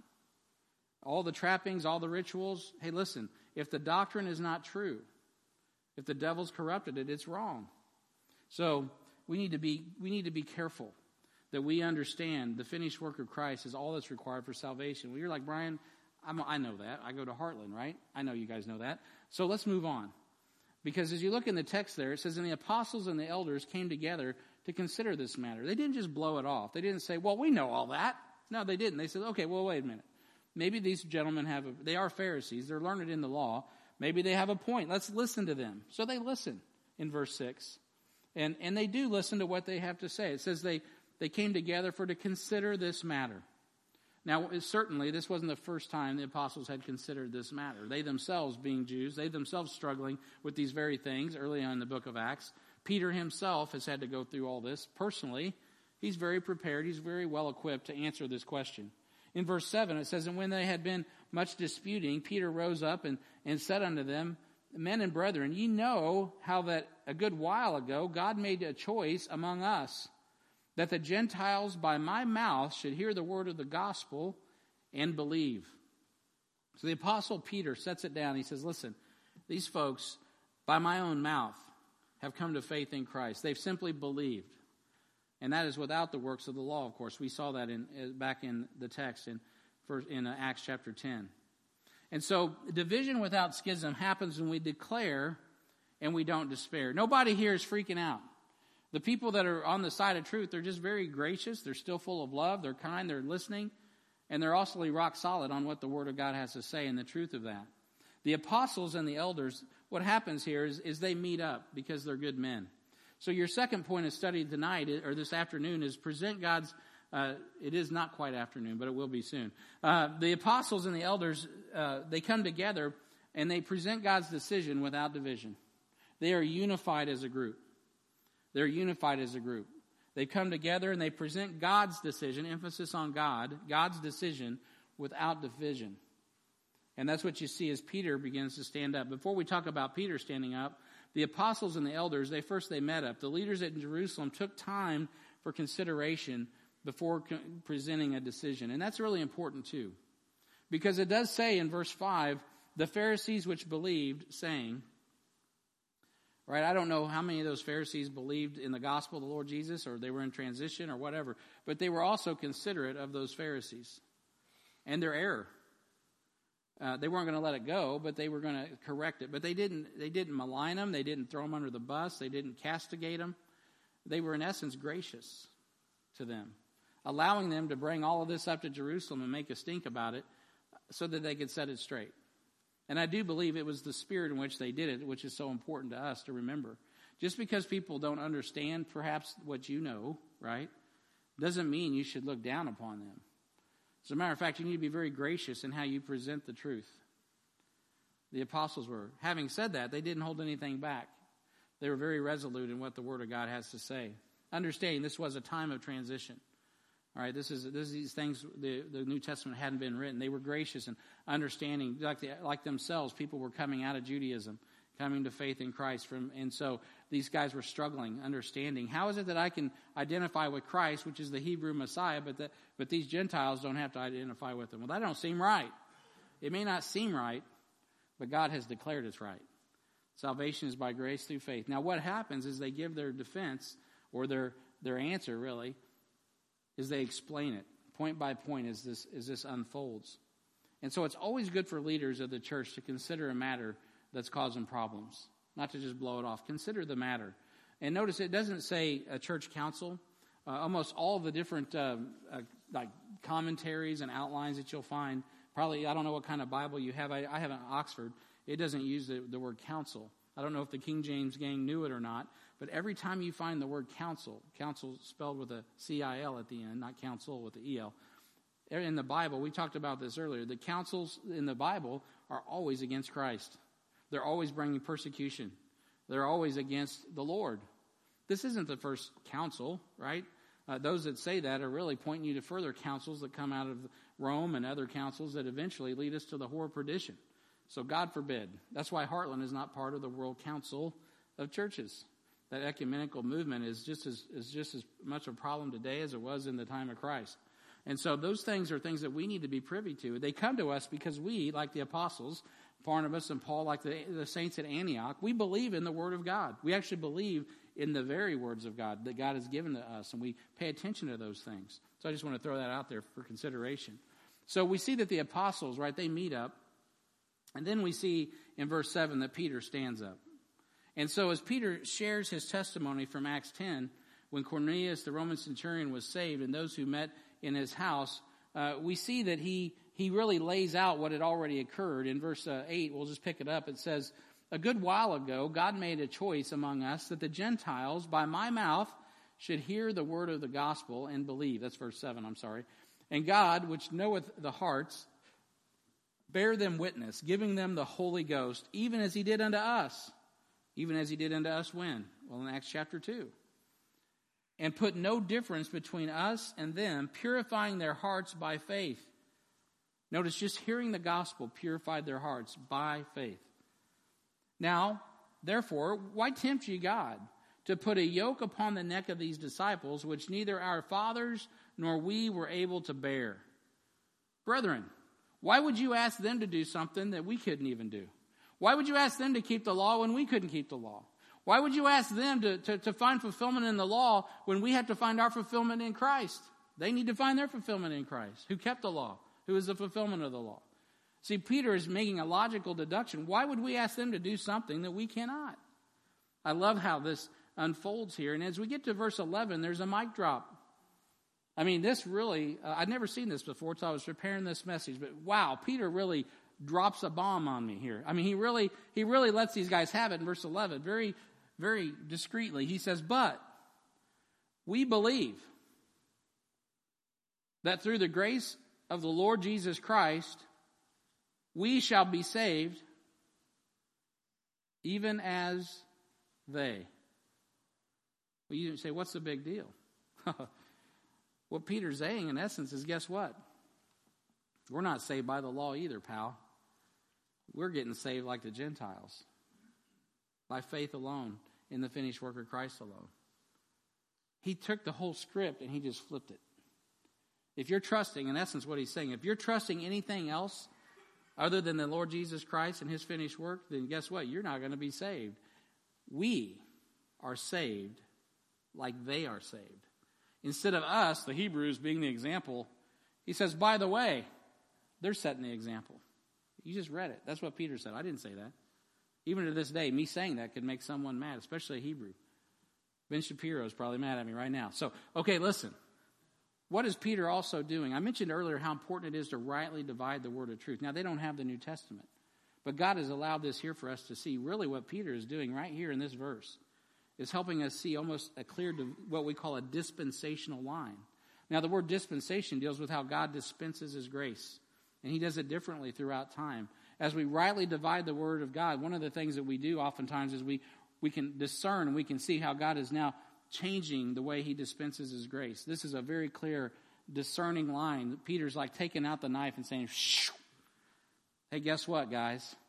All the trappings, all the rituals. Hey, listen, if the doctrine is not true, if the devil's corrupted it, it's wrong. So we need to be we need to be careful that we understand the finished work of Christ is all that's required for salvation. Well, you're like, Brian, I'm, I know that. I go to Heartland, right? I know you guys know that. So let's move on. Because as you look in the text there, it says, and the apostles and the elders came together to consider this matter. They didn't just blow it off. They didn't say, well, we know all that. No, they didn't. They said, okay, well, wait a minute. Maybe these gentlemen have, a, they are Pharisees. They're learned in the law. Maybe they have a point. Let's listen to them. So they listen in verse six. And and they do listen to what they have to say. It says they, they came together for to consider this matter. Now, certainly, this wasn't the first time the apostles had considered this matter. They themselves, being Jews, they themselves struggling with these very things early on in the book of Acts. Peter himself has had to go through all this personally. He's very prepared. He's very well equipped to answer this question. In verse seven, it says, and when they had been much disputing, Peter rose up and, and said unto them, men and brethren, ye know how that a good while ago God made a choice among us, that the Gentiles by my mouth should hear the word of the gospel and believe. So the apostle Peter sets it down. He says, listen, these folks, by my own mouth, have come to faith in Christ. They've simply believed. And that is without the works of the law, of course. We saw that in back in the text in, in Acts chapter ten. And so division without schism happens when we declare and we don't despair. Nobody here is freaking out. The people that are on the side of truth, they're just very gracious. They're still full of love. They're kind. They're listening. And they're also rock solid on what the Word of God has to say and the truth of that. The apostles and the elders, what happens here is, is they meet up because they're good men. So your second point of study tonight, or this afternoon, is present God's, uh, it is not quite afternoon, but it will be soon. Uh, the apostles and the elders, uh, they come together and they present God's decision without division. They are unified as a group. They're unified as a group. They come together and they present God's decision, emphasis on God, God's decision without division. And that's what you see as Peter begins to stand up. Before we talk about Peter standing up, the apostles and the elders, they first they met up. The leaders in Jerusalem took time for consideration before co- presenting a decision. And that's really important too. Because it does say in verse five, the Pharisees which believed, saying, right, I don't know how many of those Pharisees believed in the gospel of the Lord Jesus, or they were in transition or whatever, but they were also considerate of those Pharisees and their error. Uh, they weren't going to let it go, but they were going to correct it. But they didn't. They didn't malign them. They didn't throw them under the bus. They didn't castigate them. They were, in essence, gracious to them, allowing them to bring all of this up to Jerusalem and make a stink about it, so that they could set it straight. And I do believe it was the spirit in which they did it, which is so important to us to remember. Just because people don't understand, perhaps what you know, right, doesn't mean you should look down upon them. As a matter of fact, you need to be very gracious in how you present the truth. The apostles were. Having said that, they didn't hold anything back. They were very resolute in what the Word of God has to say. Understanding this was a time of transition. All right, this is this is these things, the, the New Testament hadn't been written. They were gracious and understanding, like, the, like themselves, people were coming out of Judaism coming to faith in Christ. From And so these guys were struggling, understanding, how is it that I can identify with Christ, which is the Hebrew Messiah, but the, but these Gentiles don't have to identify with him? Well, that don't seem right. It may not seem right, but God has declared it's right. Salvation is by grace through faith. Now, what happens is they give their defense, or their, their answer, really, is they explain it point by point as this, as this unfolds. And so it's always good for leaders of the church to consider a matter that's causing problems, not to just blow it off. Consider the matter. And notice it doesn't say a church council. Uh, almost all the different uh, uh, like commentaries and outlines that you'll find, probably, I don't know what kind of Bible you have. I, I have an Oxford. It doesn't use the, the word council. I don't know if the King James gang knew it or not, but every time you find the word council, council spelled with a C I L at the end, not council with the E L, in the Bible, we talked about this earlier, the councils in the Bible are always against Christ. They're always bringing persecution. They're always against the Lord. This isn't the first council, right? Uh, those that say that are really pointing you to further councils that come out of Rome and other councils that eventually lead us to the horror of perdition. So God forbid. That's why Heartland is not part of the World Council of Churches. That ecumenical movement is just as is just as much a problem today as it was in the time of Christ. And so those things are things that we need to be privy to. They come to us because we, like the apostles, Barnabas and Paul, like the, the saints at Antioch, we believe in the Word of God. We actually believe in the very words of God that God has given to us, and we pay attention to those things. So I just want to throw that out there for consideration. So we see that the apostles, right, they meet up, and then we see in verse seven that Peter stands up. And so as Peter shares his testimony from Acts ten, when Cornelius, the Roman centurion, was saved, and those who met in his house, uh, we see that he he really lays out what had already occurred. In verse uh, eight, we'll just pick it up. It says, "A good while ago, God made a choice among us that the Gentiles, by my mouth, should hear the word of the gospel and believe." That's verse seven, I'm sorry. "And God, which knoweth the hearts, bear them witness, giving them the Holy Ghost, even as he did unto us." Even as he did unto us when? Well, in Acts chapter two. "And put no difference between us and them, purifying their hearts by faith." Notice, just hearing the gospel purified their hearts by faith. "Now, therefore, why tempt ye God to put a yoke upon the neck of these disciples, which neither our fathers nor we were able to bear? Brethren, why would you ask them to do something that we couldn't even do? Why would you ask them to keep the law when we couldn't keep the law? Why would you ask them to, to, to find fulfillment in the law when we have to find our fulfillment in Christ? They need to find their fulfillment in Christ, who kept the law, who is the fulfillment of the law." See, Peter is making a logical deduction. Why would we ask them to do something that we cannot? I love how this unfolds here. And as we get to verse eleven, there's a mic drop. I mean, this really, uh, I'd never seen this before until I was preparing this message. But wow, Peter really drops a bomb on me here. I mean, he really, he really lets these guys have it in verse eleven, very, very discreetly. He says, "But we believe that through the grace of the Lord Jesus Christ, we shall be saved, even as they." Well, you say, what's the big deal? What Peter's saying, in essence, is guess what? We're not saved by the law either, pal. We're getting saved like the Gentiles, by faith alone, in the finished work of Christ alone. He took the whole script and he just flipped it. If you're trusting, in essence what he's saying, if you're trusting anything else other than the Lord Jesus Christ and his finished work, then guess what? You're not going to be saved. We are saved like they are saved. Instead of us, the Hebrews, being the example, he says, by the way, they're setting the example. You just read it. That's what Peter said. I didn't say that. Even to this day, me saying that could make someone mad, especially a Hebrew. Ben Shapiro is probably mad at me right now. So, okay, listen. What is Peter also doing? I mentioned earlier how important it is to rightly divide the word of truth. Now, they don't have the New Testament. But God has allowed this here for us to see. Really what Peter is doing right here in this verse is helping us see almost a clear, what we call a dispensational line. Now, the word dispensation deals with how God dispenses his grace. And he does it differently throughout time. As we rightly divide the word of God, one of the things that we do oftentimes is we, we can discern and we can see how God is now changing the way he dispenses his grace. This is a very clear discerning line. Peter's like taking out the knife and saying, shoo. Hey, guess what, guys?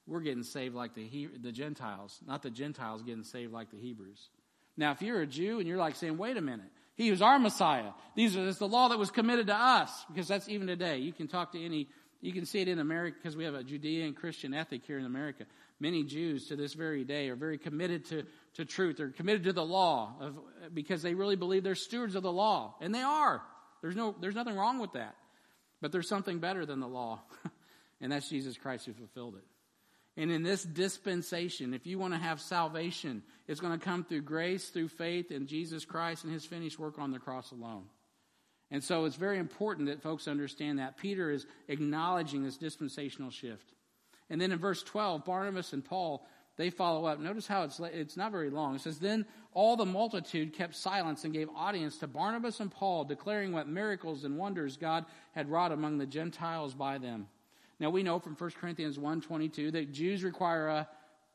we're getting saved like the he- the Gentiles, not the Gentiles getting saved like the Hebrews. Now, if you're a Jew and you're like saying, wait a minute, he was our Messiah. These are this is the law that was committed to us, because that's even today. You can talk to any, you can see it in America because we have a Judean Christian ethic here in America. Many Jews to this very day are very committed to, to truth. They're committed to the law of, because they really believe they're stewards of the law. And they are. There's no, there's nothing wrong with that. But there's something better than the law. And that's Jesus Christ who fulfilled it. And in this dispensation, if you want to have salvation, it's going to come through grace, through faith in Jesus Christ and his finished work on the cross alone. And so it's very important that folks understand that. Peter is acknowledging this dispensational shift. And then in verse twelve, Barnabas and Paul, they follow up. Notice how it's it's not very long. It says, then all the multitude kept silence and gave audience to Barnabas and Paul, declaring what miracles and wonders God had wrought among the Gentiles by them. Now we know from First Corinthians one twenty-two that Jews require a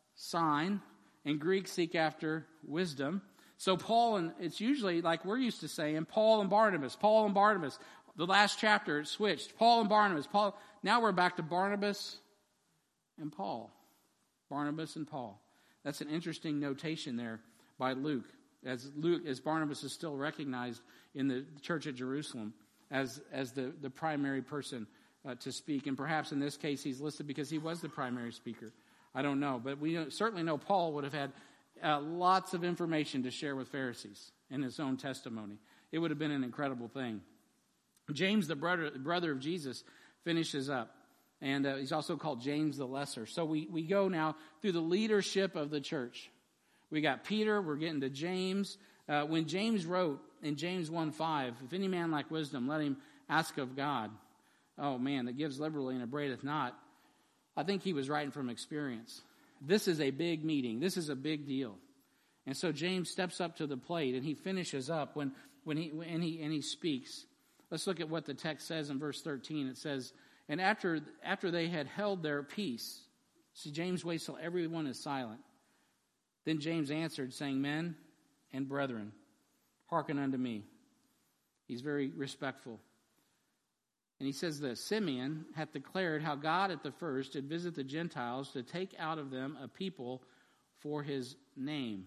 sign and Greeks seek after wisdom. So Paul, and it's usually like we're used to saying, Paul and Barnabas, Paul and Barnabas. The last chapter it switched. Paul and Barnabas. Paul. Now we're back to Barnabas and Paul. Barnabas and Paul. That's an interesting notation there by Luke. As Luke, as Barnabas is still recognized in the church at Jerusalem as, as the, the primary person uh, to speak. And perhaps in this case he's listed because he was the primary speaker. I don't know. But we certainly know Paul would have had uh, lots of information to share with Pharisees in his own testimony. It would have been an incredible thing. James, the brother, brother of Jesus, finishes up. And uh, he's also called James the Lesser. So we, we go now through the leadership of the church. We got Peter. We're getting to James. Uh, when James wrote in James one five, if any man lack wisdom, let him ask of God. Oh, man, that gives liberally and upbraideth not. I think he was writing from experience. This is a big meeting. This is a big deal. And so James steps up to the plate and he finishes up when, when he, and he, and he speaks. Let's look at what the text says in verse thirteen. It says, and after after they had held their peace, see, James waits till everyone is silent. Then James answered, saying, men and brethren, hearken unto me. He's very respectful. And he says this, Simeon hath declared how God at the first did visit the Gentiles to take out of them a people for his name.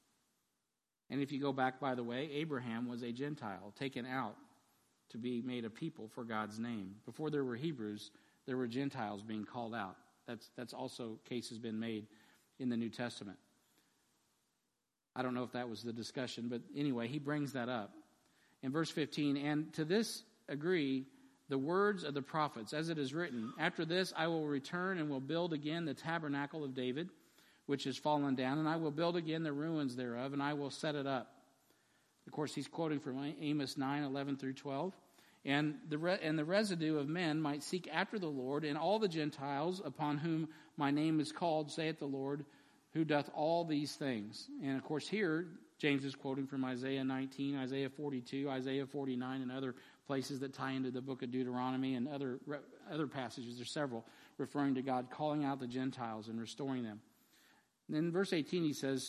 And if you go back, by the way, Abraham was a Gentile taken out to be made a people for God's name. Before there were Hebrews, there were Gentiles being called out. That's that's also case has been made in the New Testament. I don't know if that was the discussion, but anyway, he brings that up. In verse fifteen, and to this agree the words of the prophets, as it is written, after this I will return and will build again the tabernacle of David, which is fallen down, and I will build again the ruins thereof, and I will set it up. Of course, he's quoting from Amos nine, eleven through twelve. And the, re- and the residue of men might seek after the Lord, and all the Gentiles upon whom my name is called, saith the Lord, who doth all these things. And of course here, James is quoting from Isaiah nineteen, Isaiah forty-two, Isaiah forty-nine, and other places that tie into the book of Deuteronomy and other other passages. There's several referring to God calling out the Gentiles and restoring them. And then in verse eighteen he says,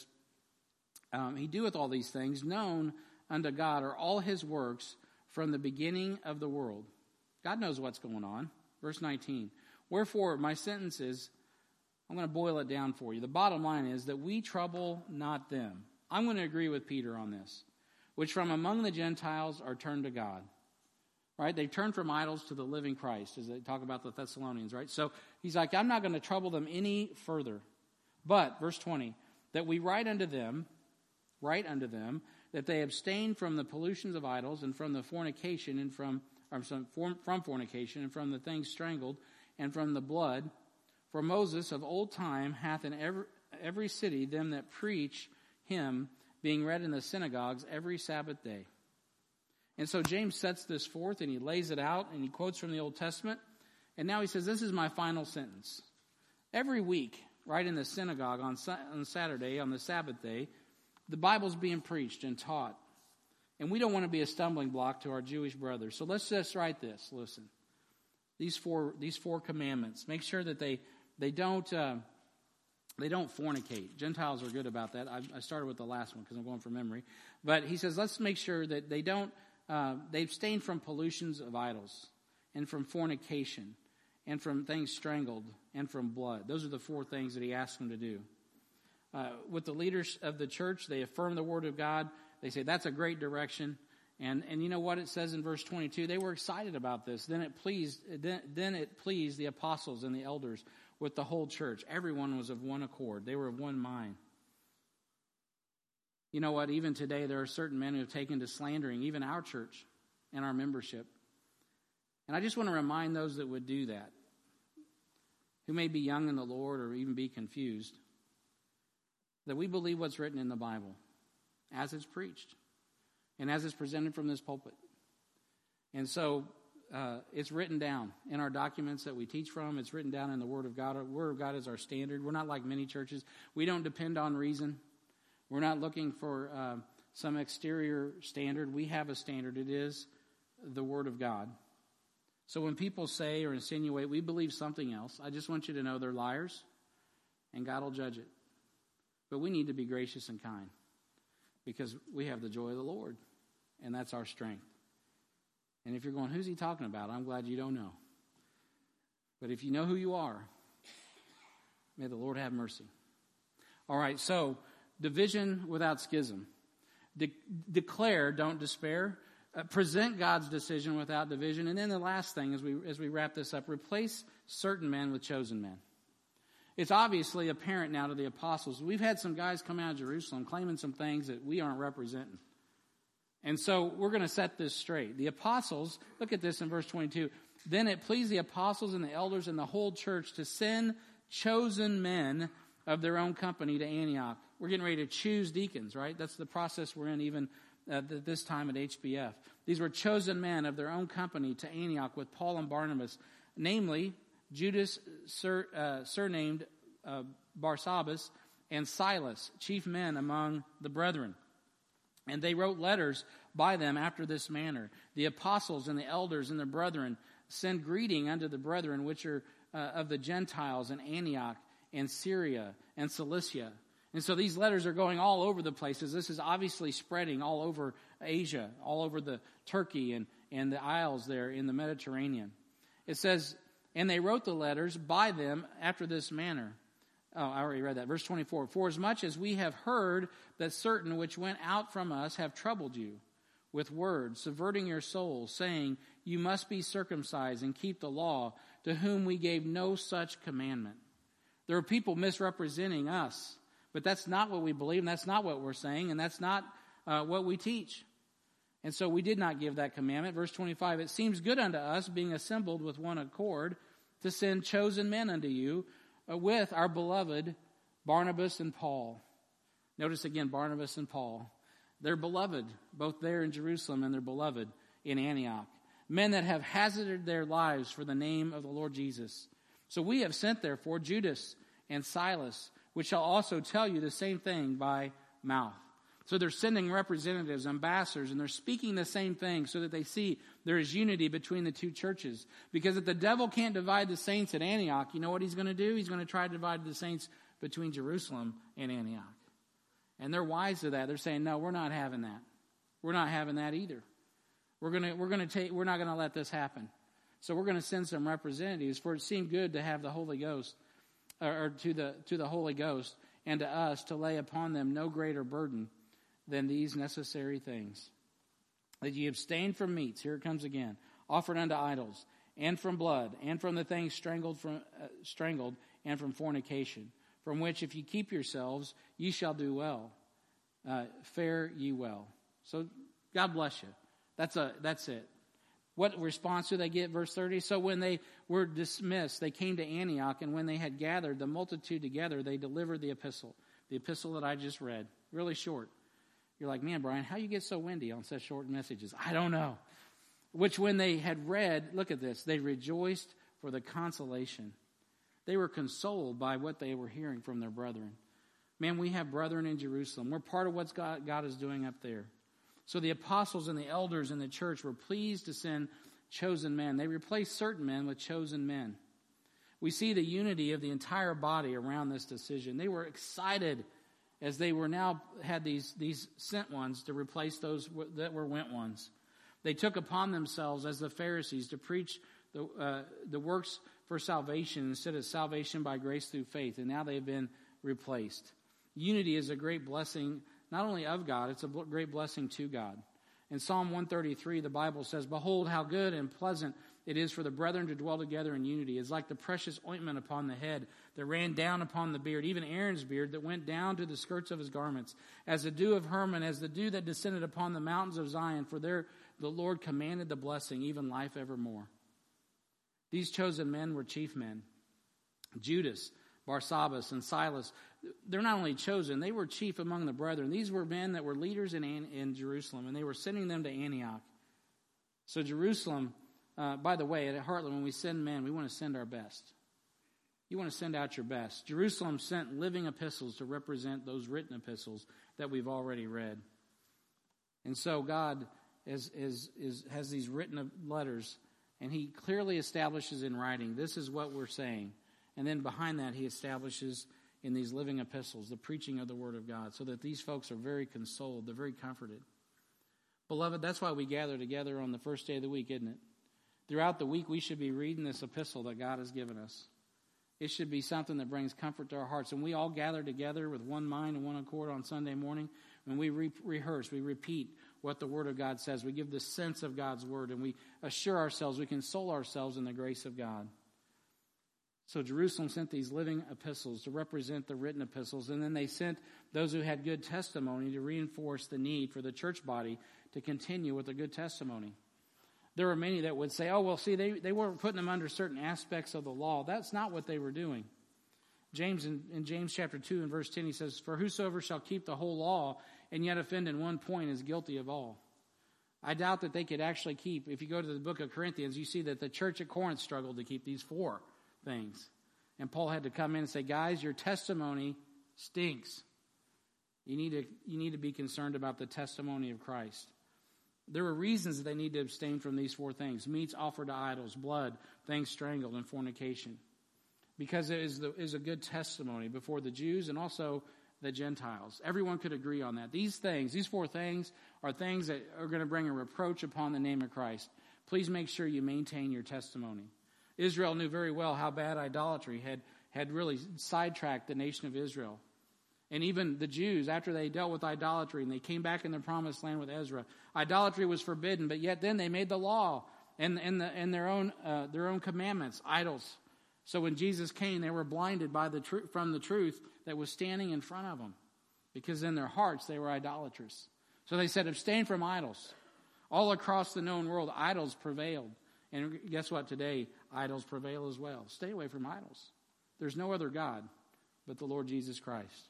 um, he doeth all these things, known unto God are all his works from the beginning of the world. God knows what's going on. Verse nineteen, wherefore my sentence is, I'm going to boil it down for you. The bottom line is that we trouble not them. I'm going to agree with Peter on this, which from among the Gentiles are turned to God. Right? They turn from idols to the living Christ, as they talk about the Thessalonians, right? So he's like, I'm not going to trouble them any further. But, verse twenty, that we write unto them, write unto them, that they abstain from the pollutions of idols and from the fornication and from, or from, from fornication and from the things strangled and from the blood. For Moses of old time hath in every, every city them that preach him, being read in the synagogues every Sabbath day. And so James sets this forth and he lays it out and he quotes from the Old Testament. And now he says, this is my final sentence. Every week, right in the synagogue on, on Saturday, on the Sabbath day, the Bible's being preached and taught. And we don't want to be a stumbling block to our Jewish brothers. So let's just write this. Listen. These four these four commandments. Make sure that they they don't uh, they don't fornicate. Gentiles are good about that. I, I started with the last one because I'm going from memory. But he says, let's make sure that they don't uh, they abstain from pollutions of idols and from fornication and from things strangled, and from blood. Those are the four things that he asked them to do. Uh, with the leaders of the church, they affirm the word of God. They say, that's a great direction. And and you know what it says in verse twenty-two? They were excited about this. Then it pleased then, then it pleased the apostles and the elders with the whole church. Everyone was of one accord. They were of one mind. You know what? Even today, there are certain men who have taken to slandering even our church and our membership. And I just want to remind those that would do that, who may be young in the Lord or even be confused, that we believe what's written in the Bible as it's preached and as it's presented from this pulpit. And so uh, it's written down in our documents that we teach from. It's written down in the Word of God. The Word of God is our standard. We're not like many churches. We don't depend on reason. We're not looking for uh, some exterior standard. We have a standard. It is the Word of God. So when people say or insinuate we believe something else, I just want you to know they're liars, and God will judge it. But we need to be gracious and kind, because we have the joy of the Lord, and that's our strength. And if you're going, who's he talking about? I'm glad you don't know. But if you know who you are, may the Lord have mercy. All right, so division without schism. De- declare, don't despair. Uh, present God's decision without division. And then the last thing, as we as we wrap this up, replace certain men with chosen men. It's obviously apparent now to the apostles. We've had some guys come out of Jerusalem claiming some things that we aren't representing. And so we're going to set this straight. The apostles, look at this in verse twenty-two. Then it pleased the apostles and the elders and the whole church to send chosen men of their own company to Antioch. We're getting ready to choose deacons, right? That's the process we're in even at this time at H B F. These were chosen men of their own company to Antioch with Paul and Barnabas, namely Judas, sur, uh, surnamed uh, Barsabbas, and Silas, chief men among the brethren. And they wrote letters by them after this manner. The apostles and the elders and the brethren send greeting unto the brethren which are uh, of the Gentiles in Antioch and Syria and Cilicia. And so these letters are going all over the places. This is obviously spreading all over Asia, all over the Turkey and, and the isles there in the Mediterranean. It says, and they wrote the letters by them after this manner. Oh, I already read that. Verse twenty-four. For as much as we have heard that certain which went out from us have troubled you with words, subverting your souls, saying, you must be circumcised and keep the law, to whom we gave no such commandment. There are people misrepresenting us, but that's not what we believe, and that's not what we're saying, and that's not uh, what we teach. And so we did not give that commandment. Verse twenty-five, it seems good unto us, being assembled with one accord, to send chosen men unto you, uh, with our beloved Barnabas and Paul. Notice again, Barnabas and Paul. They're beloved, both there in Jerusalem, and they're beloved in Antioch. Men that have hazarded their lives for the name of the Lord Jesus. So we have sent, therefore, Judas and Silas, which shall also tell you the same thing by mouth. So they're sending representatives, ambassadors, and they're speaking the same thing so that they see there is unity between the two churches. Because if the devil can't divide the saints at Antioch, you know what he's going to do? He's going to try to divide the saints between Jerusalem and Antioch. And they're wise to that. They're saying, no, we're not having that. We're not having that either. We're going to, we're going to take, we're not going to let this happen. So we're going to send some representatives, for it seemed good to have the Holy Ghost, or, or to the to the Holy Ghost, and to us to lay upon them no greater burden than these necessary things. That ye abstain from meats, here it comes again, offered unto idols, and from blood, and from the things strangled, from, uh, strangled, and from fornication, from which if ye keep yourselves, ye shall do well. Uh, fare ye well. So God bless you. That's a that's it. What response do they get? Verse thirty. So when they were dismissed, they came to Antioch, and when they had gathered the multitude together, they delivered the epistle. The epistle that I just read. Really short. You're like, man, Brian, how you get so windy on such short messages? I don't know. Which when they had read, look at this, they rejoiced for the consolation. They were consoled by what they were hearing from their brethren. Man, we have brethren in Jerusalem. We're part of what God, God is doing up there. So the apostles and the elders in the church were pleased to send chosen men. They replaced certain men with chosen men. We see the unity of the entire body around this decision. They were excited as they were now had these, these sent ones to replace those that were went ones. They took upon themselves, as the Pharisees, to preach the, uh, the works for salvation instead of salvation by grace through faith, and now they've been replaced. Unity is a great blessing, not only of God, it's a great blessing to God. In Psalm one thirty-three, the Bible says, "Behold, how good and pleasant it is for the brethren to dwell together in unity. It's like the precious ointment upon the head that ran down upon the beard, even Aaron's beard that went down to the skirts of his garments, as the dew of Hermon, as the dew that descended upon the mountains of Zion. For there the Lord commanded the blessing, even life evermore." These chosen men were chief men. Judas, Barsabbas, and Silas, they're not only chosen, they were chief among the brethren. These were men that were leaders in, in Jerusalem, and they were sending them to Antioch. So Jerusalem, uh, by the way, at Heartland, when we send men, we want to send our best. You want to send out your best. Jerusalem sent living epistles to represent those written epistles that we've already read. And so God is, is, is, has these written letters, and he clearly establishes in writing, this is what we're saying. And then behind that, he establishes in these living epistles the preaching of the Word of God, so that these folks are very consoled, they're very comforted. Beloved, that's why we gather together on the first day of the week, isn't it? Throughout the week, we should be reading this epistle that God has given us. It should be something that brings comfort to our hearts. And we all gather together with one mind and one accord on Sunday morning. When we re- rehearse, we repeat what the Word of God says. We give the sense of God's Word, and we assure ourselves, we console ourselves in the grace of God. So Jerusalem sent these living epistles to represent the written epistles, and then they sent those who had good testimony to reinforce the need for the church body to continue with a good testimony. There were many that would say, oh, well, see, they, they weren't putting them under certain aspects of the law. That's not what they were doing. James, in, in James chapter two and verse ten, he says, "For whosoever shall keep the whole law and yet offend in one point is guilty of all." I doubt that they could actually keep, if you go to the book of Corinthians, you see that the church at Corinth struggled to keep these four things. And Paul had to come in and say, guys, your testimony stinks. You need to, you need to be concerned about the testimony of Christ. There were reasons that they need to abstain from these four things: meats offered to idols, blood, things strangled, and fornication. Because it is, the, is a good testimony before the Jews and also the Gentiles. Everyone could agree on that. These things, these four things, are things that are going to bring a reproach upon the name of Christ. Please make sure you maintain your testimony. Israel knew very well how bad idolatry had, had really sidetracked the nation of Israel. And even the Jews, after they dealt with idolatry and they came back in the promised land with Ezra, idolatry was forbidden, but yet then they made the law and, and, the, and their own uh, their own commandments, idols. So when Jesus came, they were blinded by the tr- from the truth that was standing in front of them, because in their hearts they were idolatrous. So they said, abstain from idols. All across the known world, idols prevailed. And guess what? Today, idols prevail as well. Stay away from idols. There's no other God but the Lord Jesus Christ.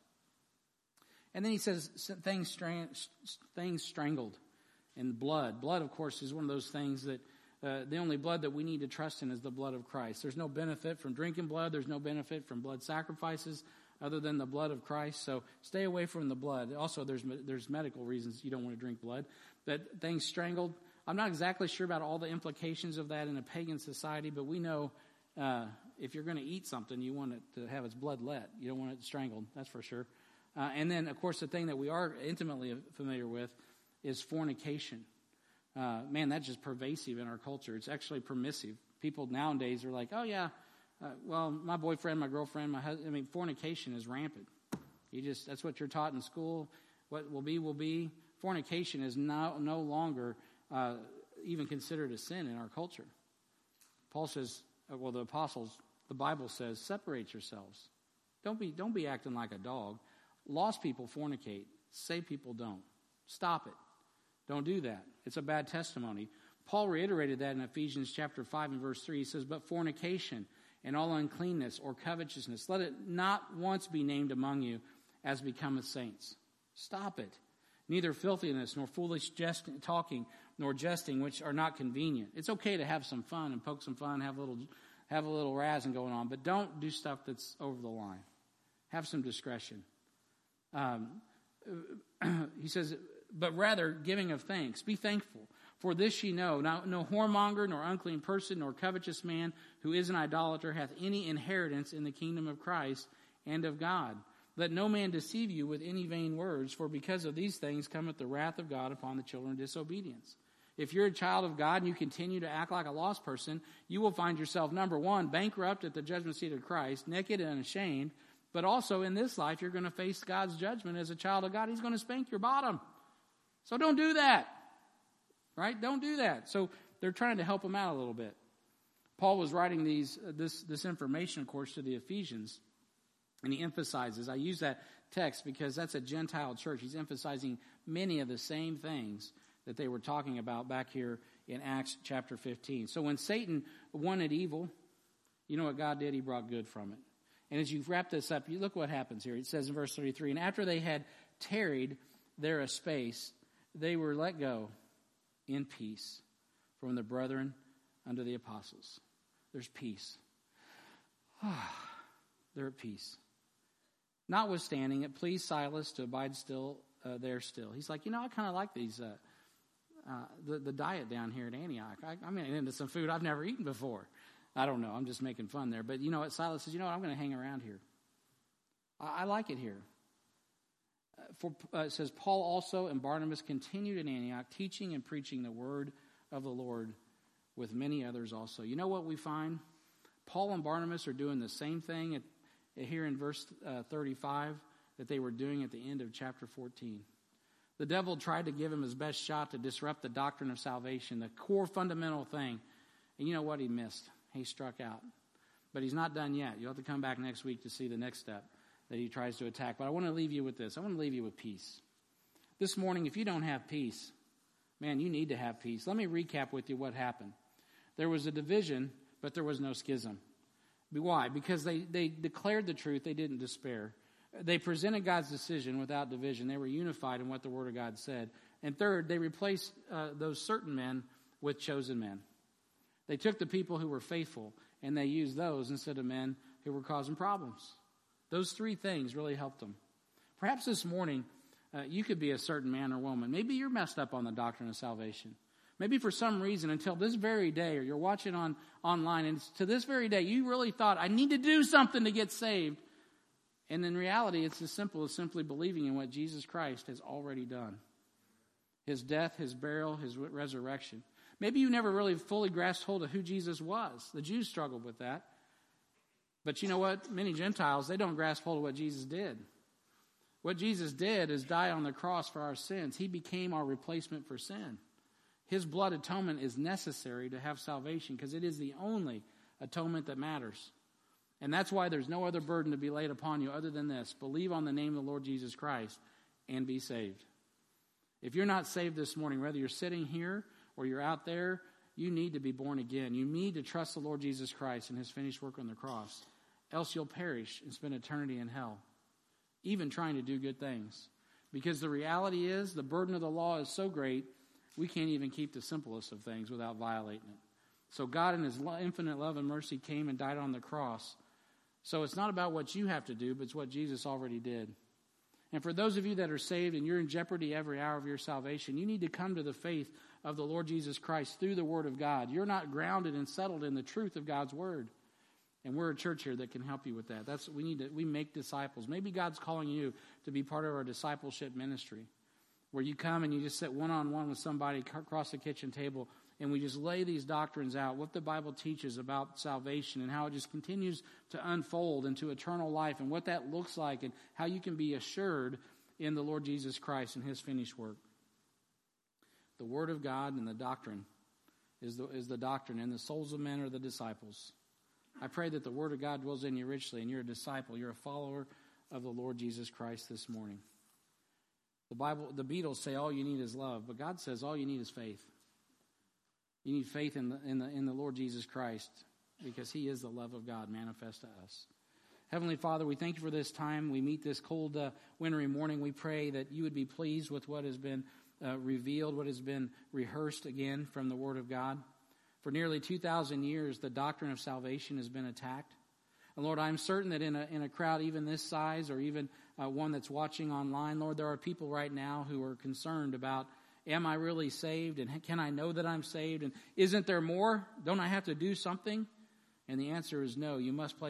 And then he says things, strang- things strangled and blood. Blood, of course, is one of those things that uh, the only blood that we need to trust in is the blood of Christ. There's no benefit from drinking blood. There's no benefit from blood sacrifices other than the blood of Christ. So stay away from the blood. Also, there's there's medical reasons you don't want to drink blood. But things strangled, I'm not exactly sure about all the implications of that in a pagan society, but we know uh, if you're going to eat something, you want it to have its blood let. You don't want it strangled, that's for sure. Uh, and then, of course, the thing that we are intimately familiar with is fornication. Uh, man, that's just pervasive in our culture. It's actually permissive. People nowadays are like, oh, yeah, uh, well, my boyfriend, my girlfriend, my husband. I mean, fornication is rampant. You just that's what you're taught in school. What will be, will be. Fornication is no, no longer uh, even considered a sin in our culture. Paul says, well, the apostles, the Bible says, separate yourselves. Don't be, don't be acting like a dog. Lost people fornicate. Saved people don't. Stop it. Don't do that. It's a bad testimony. Paul reiterated that in Ephesians chapter five and verse three. He says, but fornication and all uncleanness or covetousness, let it not once be named among you as becometh saints. Stop it. Neither filthiness nor foolish jest- talking nor jesting, which are not convenient. It's okay to have some fun and poke some fun, have a little, have a little razzing going on, but don't do stuff that's over the line. Have some discretion. Um, he says, but rather giving of thanks. Be thankful. For this ye know, no, no whoremonger, nor unclean person, nor covetous man who is an idolater hath any inheritance in the kingdom of Christ and of God. Let no man deceive you with any vain words, for because of these things cometh the wrath of God upon the children of disobedience. If you're a child of God and you continue to act like a lost person, you will find yourself, number one, bankrupt at the judgment seat of Christ, naked and ashamed. But also in this life, you're going to face God's judgment as a child of God. He's going to spank your bottom. So don't do that. Right? Don't do that. So they're trying to help him out a little bit. Paul was writing these uh, this this information, of course, to the Ephesians. And he emphasizes, I use that text because that's a Gentile church. He's emphasizing many of the same things that they were talking about back here in Acts chapter fifteen. So when Satan wanted evil, you know what God did? He brought good from it. And as you wrap this up, you look what happens here. It says in verse thirty-three, and after they had tarried there a space, they were let go in peace from the brethren unto the apostles. There's peace. They're at peace. Notwithstanding, it pleased Silas to abide still uh, there still. He's like, you know, I kind of like these, uh, uh, the, the diet down here at Antioch. I, I'm into some food I've never eaten before. I don't know. I'm just making fun there. But you know what? Silas says, you know what? I'm going to hang around here. I, I like it here. Uh, for uh, it says, Paul also and Barnabas continued in Antioch, teaching and preaching the word of the Lord with many others also. You know what we find? Paul and Barnabas are doing the same thing at, here in verse uh, thirty-five that they were doing at the end of chapter fourteen. The devil tried to give him his best shot to disrupt the doctrine of salvation, the core fundamental thing. And you know what? He missed. He struck out. But he's not done yet. You'll have to come back next week to see the next step that he tries to attack. But I want to leave you with this. I want to leave you with peace. This morning, if you don't have peace, man, you need to have peace. Let me recap with you what happened. There was a division, but there was no schism. Why? Because they, they declared the truth. They didn't despair. They presented God's decision without division. They were unified in what the Word of God said. And third, they replaced uh, those certain men with chosen men. They took the people who were faithful, and they used those instead of men who were causing problems. Those three things really helped them. Perhaps this morning, uh, you could be a certain man or woman. Maybe you're messed up on the doctrine of salvation. Maybe for some reason, until this very day, or you're watching on online, and to this very day, you really thought, I need to do something to get saved. And in reality, it's as simple as simply believing in what Jesus Christ has already done. His death, his burial, his resurrection. Maybe you never really fully grasped hold of who Jesus was. The Jews struggled with that. But you know what? Many Gentiles, they don't grasp hold of what Jesus did. What Jesus did is die on the cross for our sins. He became our replacement for sin. His blood atonement is necessary to have salvation because it is the only atonement that matters. And that's why there's no other burden to be laid upon you other than this. Believe on the name of the Lord Jesus Christ and be saved. If you're not saved this morning, whether you're sitting here or you're out there, you need to be born again. You need to trust the Lord Jesus Christ and his finished work on the cross. Else you'll perish and spend eternity in hell, even trying to do good things. Because the reality is the burden of the law is so great, we can't even keep the simplest of things without violating it. So God in his infinite love and mercy came and died on the cross. So it's not about what you have to do, but it's what Jesus already did. And for those of you that are saved and you're in jeopardy every hour of your salvation, you need to come to the faith of the Lord Jesus Christ through the Word of God. You're not grounded and settled in the truth of God's Word. And we're a church here that can help you with that. That's we need to we make disciples. Maybe God's calling you to be part of our discipleship ministry, where you come and you just sit one-on-one with somebody across the kitchen table, and we just lay these doctrines out, what the Bible teaches about salvation and how it just continues to unfold into eternal life and what that looks like and how you can be assured in the Lord Jesus Christ and his finished work. The Word of God and the doctrine is the, is the doctrine, and the souls of men are the disciples. I pray that the Word of God dwells in you richly, and you're a disciple, you're a follower of the Lord Jesus Christ this morning. The Bible, the Beatles say all you need is love, but God says all you need is faith. You need faith in the, in the, in the Lord Jesus Christ because he is the love of God manifest to us. Heavenly Father, we thank you for this time. We meet this cold, uh, wintry morning. We pray that you would be pleased with what has been uh, revealed, what has been rehearsed again from the Word of God. For nearly two thousand years, the doctrine of salvation has been attacked. And Lord, I'm certain that in a, in a crowd even this size or even uh, one that's watching online, Lord, there are people right now who are concerned about, am I really saved? And can I know that I'm saved? And isn't there more? Don't I have to do something? And the answer is no. You must place